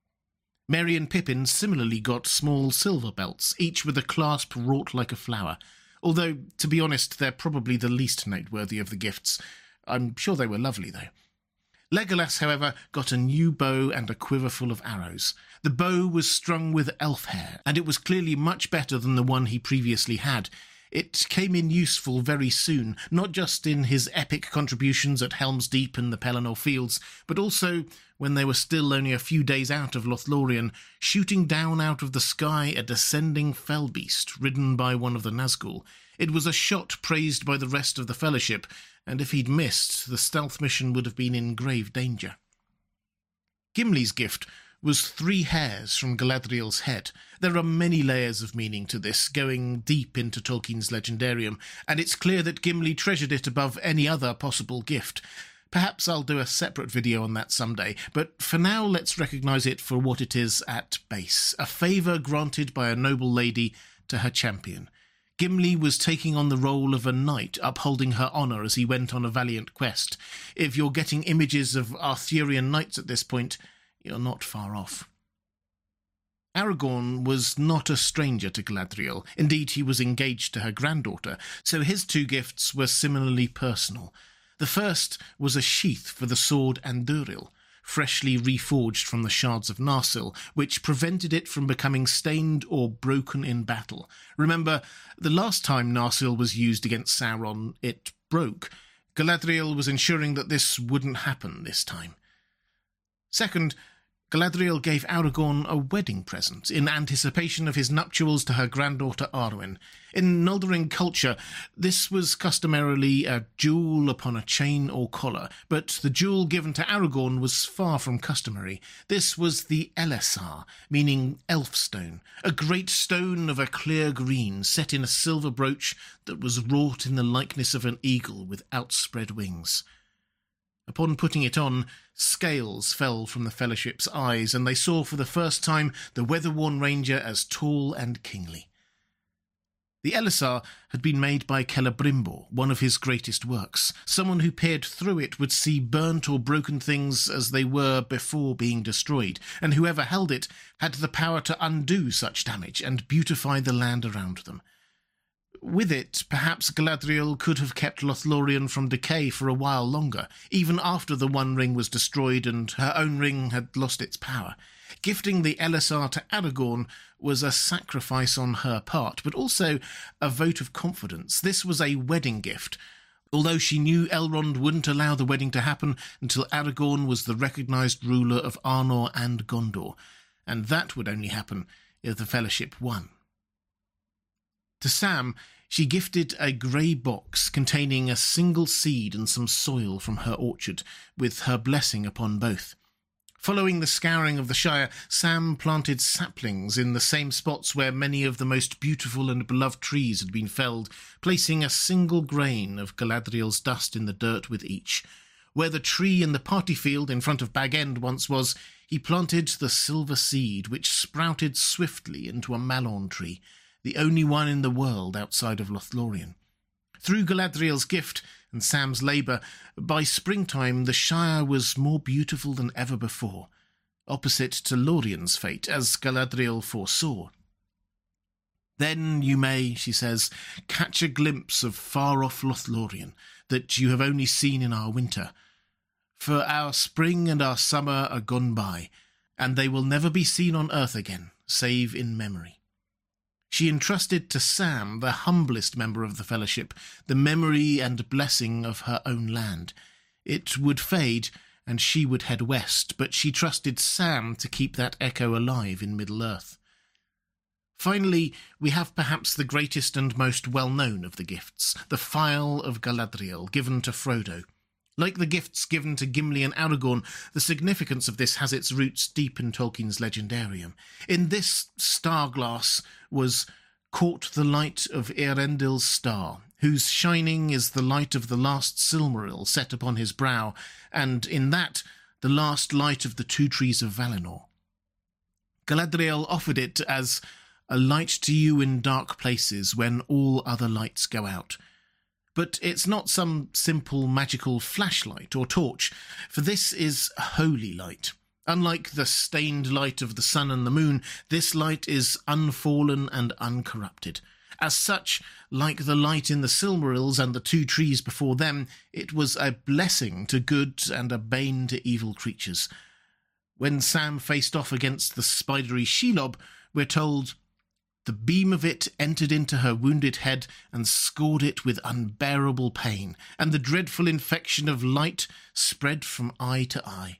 Merry and Pippin similarly got small silver belts, each with a clasp wrought like a flower, although, to be honest, they're probably the least noteworthy of the gifts. I'm sure they were lovely, though. Legolas, however, got a new bow and a quiver full of arrows. The bow was strung with elf hair, and it was clearly much better than the one he previously had. It came in useful very soon, not just in his epic contributions at Helm's Deep and the Pelennor Fields, but also when they were still only a few days out of Lothlorien, shooting down out of the sky a descending fell beast ridden by one of the Nazgul. It was a shot praised by the rest of the Fellowship, and if he'd missed, the stealth mission would have been in grave danger. Gimli's gift was 3 hairs from Galadriel's head. There are many layers of meaning to this, going deep into Tolkien's legendarium, and it's clear that Gimli treasured it above any other possible gift. Perhaps I'll do a separate video on that someday, but for now let's recognise it for what it is at base, a favour granted by a noble lady to her champion. Gimli was taking on the role of a knight, upholding her honour as he went on a valiant quest. If you're getting images of Arthurian knights at this point, you're not far off. Aragorn was not a stranger to Galadriel. Indeed, he was engaged to her granddaughter, so his two gifts were similarly personal. The first was a sheath for the sword Andúril, freshly reforged from the shards of Narsil, which prevented it from becoming stained or broken in battle. Remember, the last time Narsil was used against Sauron, it broke. Galadriel was ensuring that this wouldn't happen this time. Second, Galadriel gave Aragorn a wedding present in anticipation of his nuptials to her granddaughter Arwen. In Noldorin culture, this was customarily a jewel upon a chain or collar, but the jewel given to Aragorn was far from customary. This was the Elessar, meaning elf stone, a great stone of a clear green set in a silver brooch that was wrought in the likeness of an eagle with outspread wings. Upon putting it on, scales fell from the Fellowship's eyes, and they saw for the first time the weather-worn ranger as tall and kingly. The Elessar had been made by Celebrimbor, one of his greatest works. Someone who peered through it would see burnt or broken things as they were before being destroyed, and whoever held it had the power to undo such damage and beautify the land around them. With it, perhaps Galadriel could have kept Lothlorien from decay for a while longer, even after the One Ring was destroyed and her own ring had lost its power. Gifting the Elessar to Aragorn was a sacrifice on her part, but also a vote of confidence. This was a wedding gift, although she knew Elrond wouldn't allow the wedding to happen until Aragorn was the recognised ruler of Arnor and Gondor, and that would only happen if the Fellowship won. To Sam, she gifted a grey box containing a single seed and some soil from her orchard, with her blessing upon both. Following the scouring of the Shire, Sam planted saplings in the same spots where many of the most beautiful and beloved trees had been felled, placing a single grain of Galadriel's dust in the dirt with each. Where the tree in the party field in front of Bag End once was, he planted the silver seed, which sprouted swiftly into a Malorn tree, the only one in the world outside of Lothlorien. Through Galadriel's gift and Sam's labour, by springtime the Shire was more beautiful than ever before, opposite to Lorien's fate, as Galadriel foresaw. Then you may, she says, catch a glimpse of far-off Lothlorien that you have only seen in our winter. For our spring and our summer are gone by, and they will never be seen on earth again, save in memory. She entrusted to Sam, the humblest member of the Fellowship, the memory and blessing of her own land. It would fade, and she would head west, but she trusted Sam to keep that echo alive in Middle-earth. Finally, we have perhaps the greatest and most well-known of the gifts, the Phial of Galadriel, given to Frodo. Like the gifts given to Gimli and Aragorn, the significance of this has its roots deep in Tolkien's legendarium. In this star-glass was caught the light of Eärendil's star, whose shining is the light of the last Silmaril set upon his brow, and in that the last light of the two trees of Valinor. Galadriel offered it as a light to you in dark places when all other lights go out. But it's not some simple magical flashlight or torch, for this is holy light. Unlike the stained light of the sun and the moon, this light is unfallen and uncorrupted. As such, like the light in the Silmarils and the two trees before them, it was a blessing to good and a bane to evil creatures. When Sam faced off against the spidery Shelob, we're told, "The beam of it entered into her wounded head and scored it with unbearable pain, and the dreadful infection of light spread from eye to eye."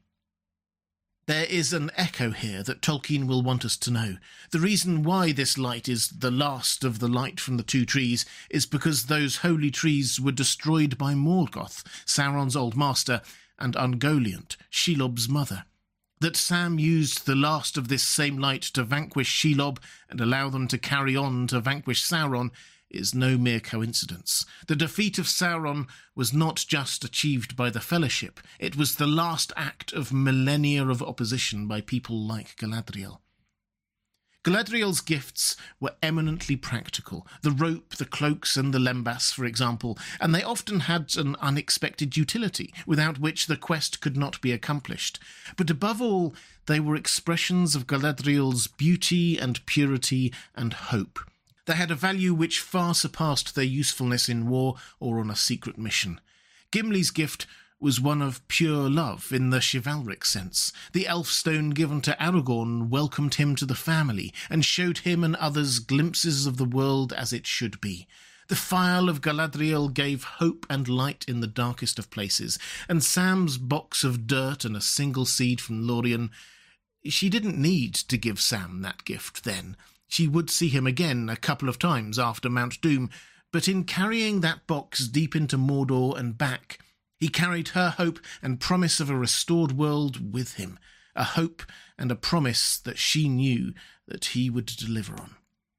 There is an echo here that Tolkien will want us to know. The reason why this light is the last of the light from the two trees is because those holy trees were destroyed by Morgoth, Sauron's old master, and Ungoliant, Shelob's mother. That Sam used the last of this same light to vanquish Shelob and allow them to carry on to vanquish Sauron is no mere coincidence. The defeat of Sauron was not just achieved by the Fellowship, it was the last act of millennia of opposition by people like Galadriel. Galadriel's gifts were eminently practical, the rope, the cloaks and the lembas, for example, and they often had an unexpected utility, without which the quest could not be accomplished. But above all, they were expressions of Galadriel's beauty and purity and hope. They had a value which far surpassed their usefulness in war or on a secret mission. Gimli's gift was one of pure love in the chivalric sense. The elf stone given to Aragorn welcomed him to the family and showed him and others glimpses of the world as it should be. The phial of Galadriel gave hope and light in the darkest of places, and Sam's box of dirt and a single seed from Lorien, she didn't need to give Sam that gift then. She would see him again a couple of times after Mount Doom, but in carrying that box deep into Mordor and back, he carried her hope and promise of a restored world with him, a hope and a promise that she knew that he would deliver on.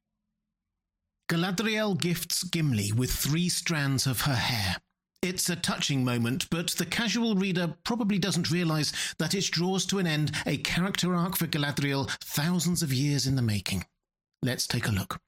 Galadriel gifts Gimli with 3 strands of her hair. It's a touching moment, but the casual reader probably doesn't realise that it draws to an end a character arc for Galadriel thousands of years in the making. Let's take a look.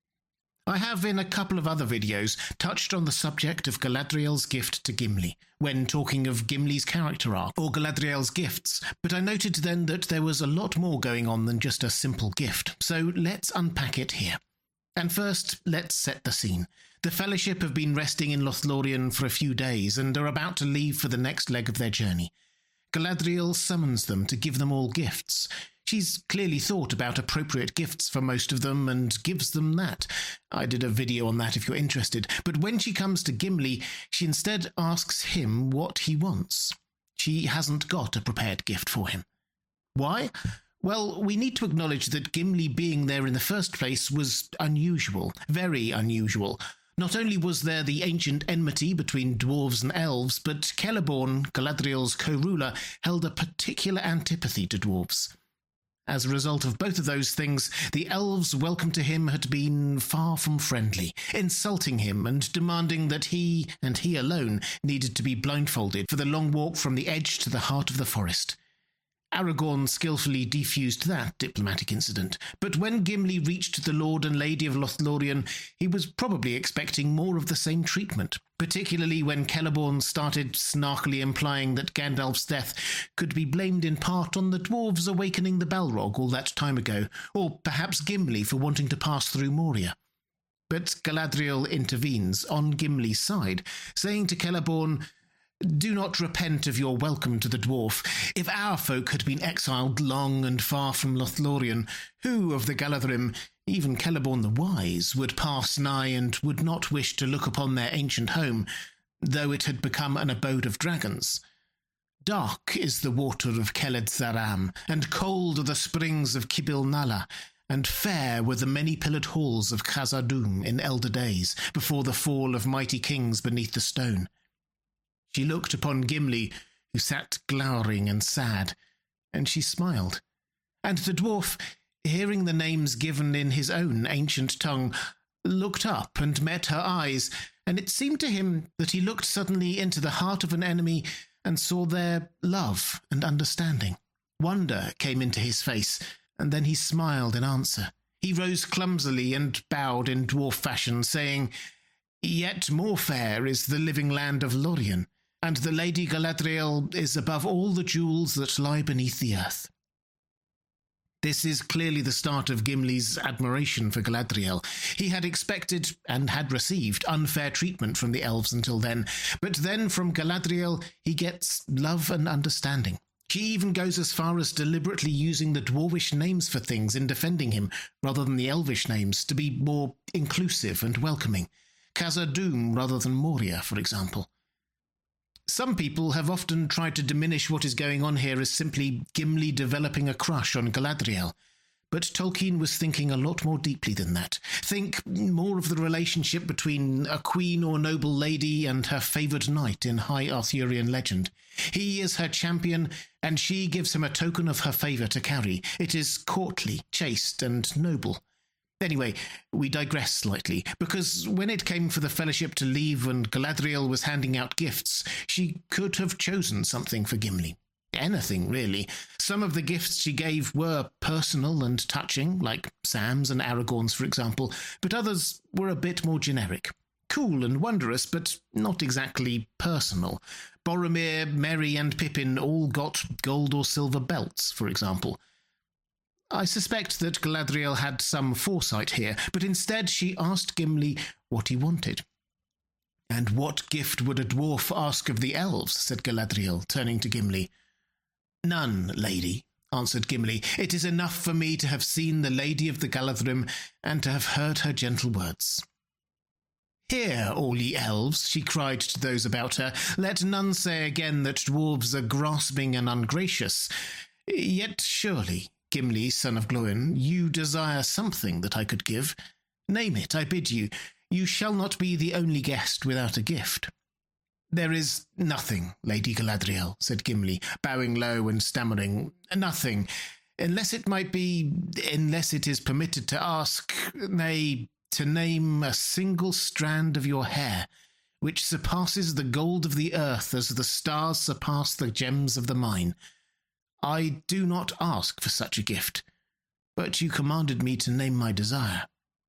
I have in a couple of other videos touched on the subject of Galadriel's gift to Gimli, when talking of Gimli's character arc or Galadriel's gifts, but I noted then that there was a lot more going on than just a simple gift, so let's unpack it here. And first, let's set the scene. The Fellowship have been resting in Lothlorien for a few days and are about to leave for the next leg of their journey. Galadriel summons them to give them all gifts. She's clearly thought about appropriate gifts for most of them and gives them that. I did a video on that if you're interested. But when she comes to Gimli, she instead asks him what he wants. She hasn't got a prepared gift for him. Why? Well, we need to acknowledge that Gimli being there in the first place was unusual, very unusual. Not only was there the ancient enmity between dwarves and elves, but Celeborn, Galadriel's co-ruler, held a particular antipathy to dwarves. As a result of both of those things, the elves' welcome to him had been far from friendly, insulting him and demanding that he, and he alone, needed to be blindfolded for the long walk from the edge to the heart of the forest. Aragorn skillfully defused that diplomatic incident, but when Gimli reached the Lord and Lady of Lothlorien, he was probably expecting more of the same treatment, particularly when Celeborn started snarkily implying that Gandalf's death could be blamed in part on the dwarves awakening the Balrog all that time ago, or perhaps Gimli for wanting to pass through Moria. But Galadriel intervenes on Gimli's side, saying to Celeborn, "Do not repent of your welcome to the dwarf. If our folk had been exiled long and far from Lothlorien, who of the Galadhrim, even Celeborn the Wise, would pass nigh and would not wish to look upon their ancient home, though it had become an abode of dragons? Dark is the water of Keled Tharam, and cold are the springs of Kibil Nala, and fair were the many-pillared halls of Khazad-dûm in elder days, before the fall of mighty kings beneath the stone." She looked upon Gimli, who sat glowering and sad, and she smiled. And the dwarf, hearing the names given in his own ancient tongue, looked up and met her eyes, and it seemed to him that he looked suddenly into the heart of an enemy and saw there love and understanding. Wonder came into his face, and then he smiled in answer. He rose clumsily and bowed in dwarf fashion, saying, "Yet more fair is the living land of Lorien, and the Lady Galadriel is above all the jewels that lie beneath the earth." This is clearly the start of Gimli's admiration for Galadriel. He had expected, and had received, unfair treatment from the elves until then, but then from Galadriel he gets love and understanding. She even goes as far as deliberately using the dwarvish names for things in defending him, rather than the elvish names, to be more inclusive and welcoming. Khazad-dûm rather than Moria, for example. Some people have often tried to diminish what is going on here as simply Gimli developing a crush on Galadriel, but Tolkien was thinking a lot more deeply than that. Think more of the relationship between a queen or noble lady and her favoured knight in high Arthurian legend. He is her champion, and she gives him a token of her favour to carry. It is courtly, chaste, and noble. Anyway, we digress slightly, because when it came for the Fellowship to leave and Galadriel was handing out gifts, she could have chosen something for Gimli. Anything, really. Some of the gifts she gave were personal and touching, like Sam's and Aragorn's, for example, but others were a bit more generic. Cool and wondrous, but not exactly personal. Boromir, Merry and Pippin all got gold or silver belts, for example. I suspect that Galadriel had some foresight here, but instead she asked Gimli what he wanted. "And what gift would a dwarf ask of the elves?" said Galadriel, turning to Gimli. "None, lady," answered Gimli. "It is enough for me to have seen the Lady of the Galadhrim and to have heard her gentle words." "Hear, all ye elves," she cried to those about her. "Let none say again that dwarves are grasping and ungracious. Yet surely, Gimli, son of Glóin, you desire something that I could give. Name it, I bid you. You shall not be the only guest without a gift." "There is nothing, Lady Galadriel," said Gimli, bowing low and stammering. "Nothing, unless it is permitted to ask, nay, to name a single strand of your hair, which surpasses the gold of the earth as the stars surpass the gems of the mine. I do not ask for such a gift, but you commanded me to name my desire."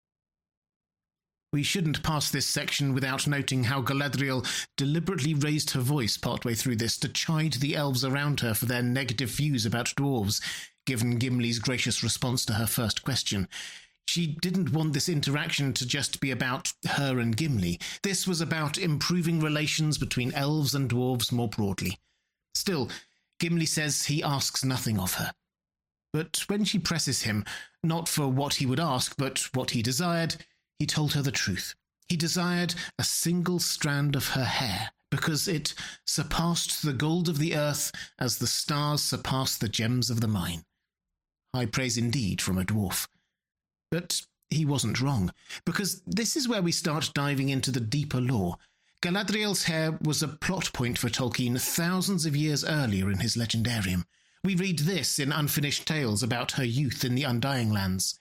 We shouldn't pass this section without noting how Galadriel deliberately raised her voice partway through this to chide the elves around her for their negative views about dwarves, given Gimli's gracious response to her first question. She didn't want this interaction to just be about her and Gimli. This was about improving relations between elves and dwarves more broadly. Still, Gimli says he asks nothing of her. But when she presses him, not for what he would ask, but what he desired, he told her the truth. He desired a single strand of her hair, because it surpassed the gold of the earth as the stars surpass the gems of the mine. High praise indeed from a dwarf. But he wasn't wrong, because this is where we start diving into the deeper lore. Galadriel's hair was a plot point for Tolkien thousands of years earlier in his legendarium. We read this in Unfinished Tales about her youth in the Undying Lands.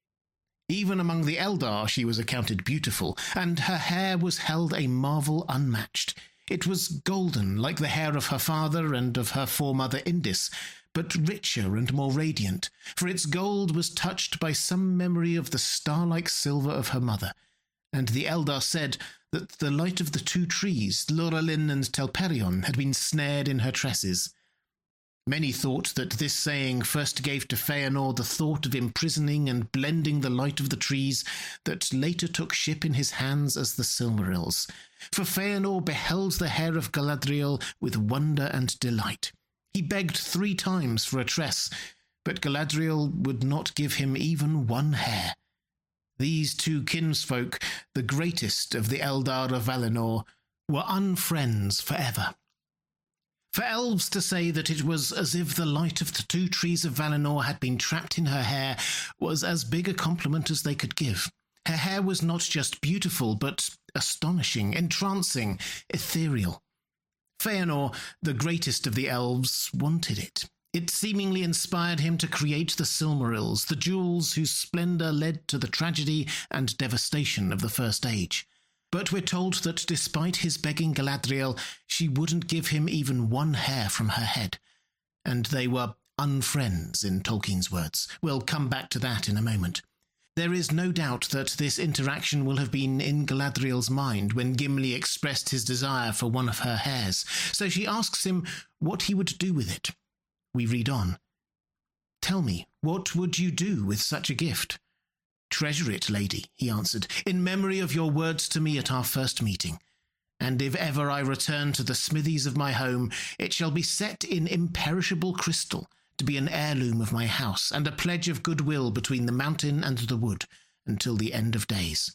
"Even among the Eldar she was accounted beautiful, and her hair was held a marvel unmatched. It was golden, like the hair of her father and of her foremother Indis, but richer and more radiant, for its gold was touched by some memory of the star-like silver of her mother. And the Eldar said that the light of the two trees, Lorelin and Telperion, had been snared in her tresses. Many thought that this saying first gave to Feanor the thought of imprisoning and blending the light of the trees that later took ship in his hands as the Silmarils. For Feanor beheld the hair of Galadriel with wonder and delight. He begged 3 times for a tress, but Galadriel would not give him even one hair. These two kinsfolk, the greatest of the Eldar of Valinor, were unfriends forever." For elves to say that it was as if the light of the two trees of Valinor had been trapped in her hair was as big a compliment as they could give. Her hair was not just beautiful, but astonishing, entrancing, ethereal. Feanor, the greatest of the elves, wanted it. It seemingly inspired him to create the Silmarils, the jewels whose splendour led to the tragedy and devastation of the First Age. But we're told that despite his begging Galadriel, she wouldn't give him even one hair from her head. And they were unfriends, in Tolkien's words. We'll come back to that in a moment. There is no doubt that this interaction will have been in Galadriel's mind when Gimli expressed his desire for one of her hairs, so she asks him what he would do with it. We read on. "Tell me, what would you do with such a gift?" "Treasure it, lady," he answered, "in memory of your words to me at our first meeting. And if ever I return to the smithies of my home, it shall be set in imperishable crystal, to be an heirloom of my house, and a pledge of goodwill between the mountain and the wood, until the end of days."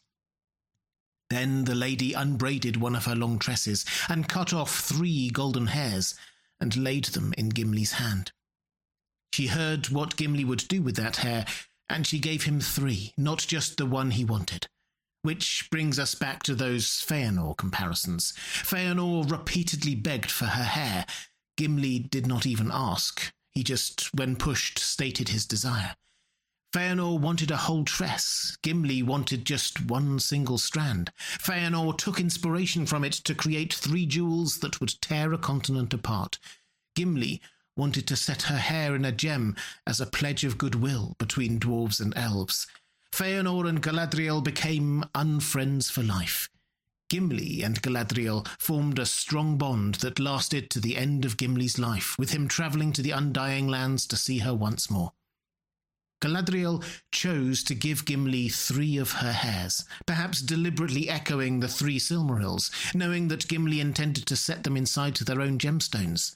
Then the lady unbraided one of her long tresses, and cut off 3 golden hairs, and laid them in Gimli's hand. She heard what Gimli would do with that hair, and she gave him 3, not just the one he wanted. Which brings us back to those Feanor comparisons. Feanor repeatedly begged for her hair. Gimli did not even ask. He just, when pushed, stated his desire. Feanor wanted a whole tress. Gimli wanted just one single strand. Feanor took inspiration from it to create 3 jewels that would tear a continent apart. Gimli wanted to set her hair in a gem as a pledge of goodwill between dwarves and elves. Feanor and Galadriel became unfriends for life. Gimli and Galadriel formed a strong bond that lasted to the end of Gimli's life, with him travelling to the Undying Lands to see her once more. Galadriel chose to give Gimli 3 of her hairs, perhaps deliberately echoing the 3 Silmarils, knowing that Gimli intended to set them inside their own gemstones.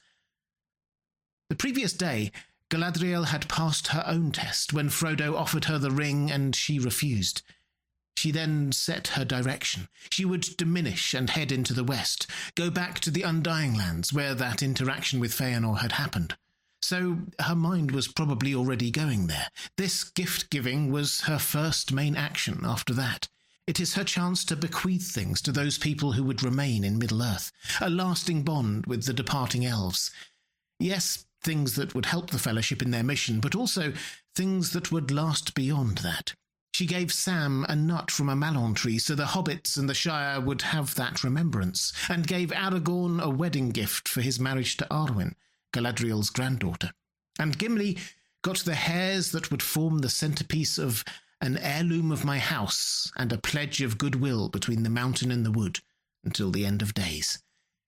The previous day, Galadriel had passed her own test when Frodo offered her the ring and she refused. She then set her direction. She would diminish and head into the west, go back to the Undying Lands where that interaction with Feanor had happened. So her mind was probably already going there. This gift-giving was her first main action after that. It is her chance to bequeath things to those people who would remain in Middle-earth, a lasting bond with the departing elves. Yes, things that would help the Fellowship in their mission, but also things that would last beyond that. She gave Sam a nut from a malon tree so the hobbits and the Shire would have that remembrance, and gave Aragorn a wedding gift for his marriage to Arwen, Galadriel's granddaughter. And Gimli got the hairs that would form the centrepiece of an heirloom of my house and a pledge of goodwill between the mountain and the wood until the end of days.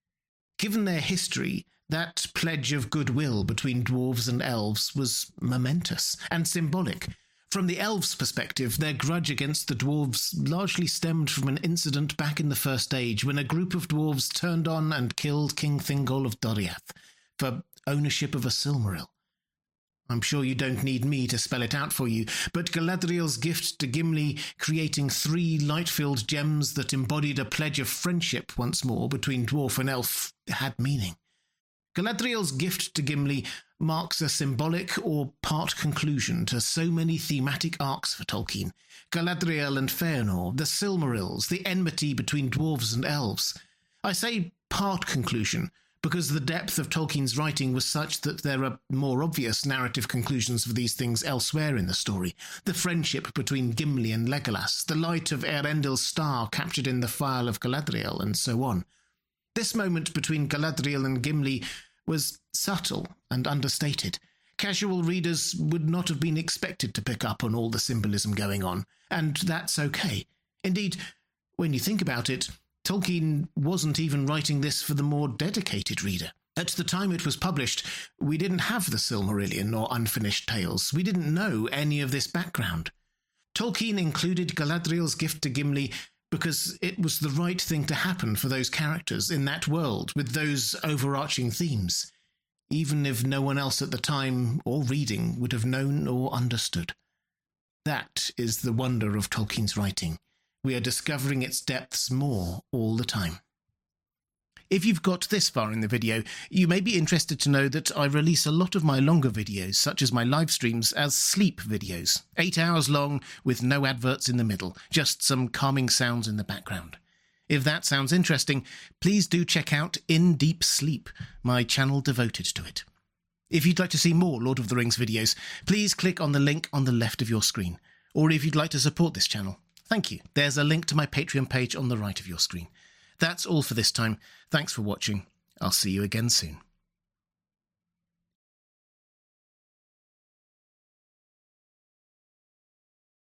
Given their history, that pledge of goodwill between dwarves and elves was momentous and symbolic. From the elves' perspective, their grudge against the dwarves largely stemmed from an incident back in the First Age when a group of dwarves turned on and killed King Thingol of Doriath for ownership of a Silmaril. I'm sure you don't need me to spell it out for you, but Galadriel's gift to Gimli, creating 3 light-filled gems that embodied a pledge of friendship once more between dwarf and elf, had meaning. Galadriel's gift to Gimli marks a symbolic or part conclusion to so many thematic arcs for Tolkien. Galadriel and Feanor, the Silmarils, the enmity between dwarves and elves. I say part conclusion because the depth of Tolkien's writing was such that there are more obvious narrative conclusions for these things elsewhere in the story. The friendship between Gimli and Legolas, the light of Eärendil's star captured in the Phial of Galadriel, and so on. This moment between Galadriel and Gimli was subtle and understated. Casual readers would not have been expected to pick up on all the symbolism going on, and that's okay. Indeed, when you think about it, Tolkien wasn't even writing this for the more dedicated reader. At the time it was published, we didn't have the Silmarillion or Unfinished Tales. We didn't know any of this background. Tolkien included Galadriel's gift to Gimli because it was the right thing to happen for those characters in that world with those overarching themes, even if no one else at the time or reading would have known or understood. That is the wonder of Tolkien's writing. We are discovering its depths more all the time. If you've got this far in the video, you may be interested to know that I release a lot of my longer videos, such as my live streams, as sleep videos. 8 hours long with no adverts in the middle, just some calming sounds in the background. If that sounds interesting, please do check out In Deep Sleep, my channel devoted to it. If you'd like to see more Lord of the Rings videos, please click on the link on the left of your screen. Or if you'd like to support this channel, thank you. There's a link to my Patreon page on the right of your screen. That's all for this time. Thanks for watching. I'll see you again soon.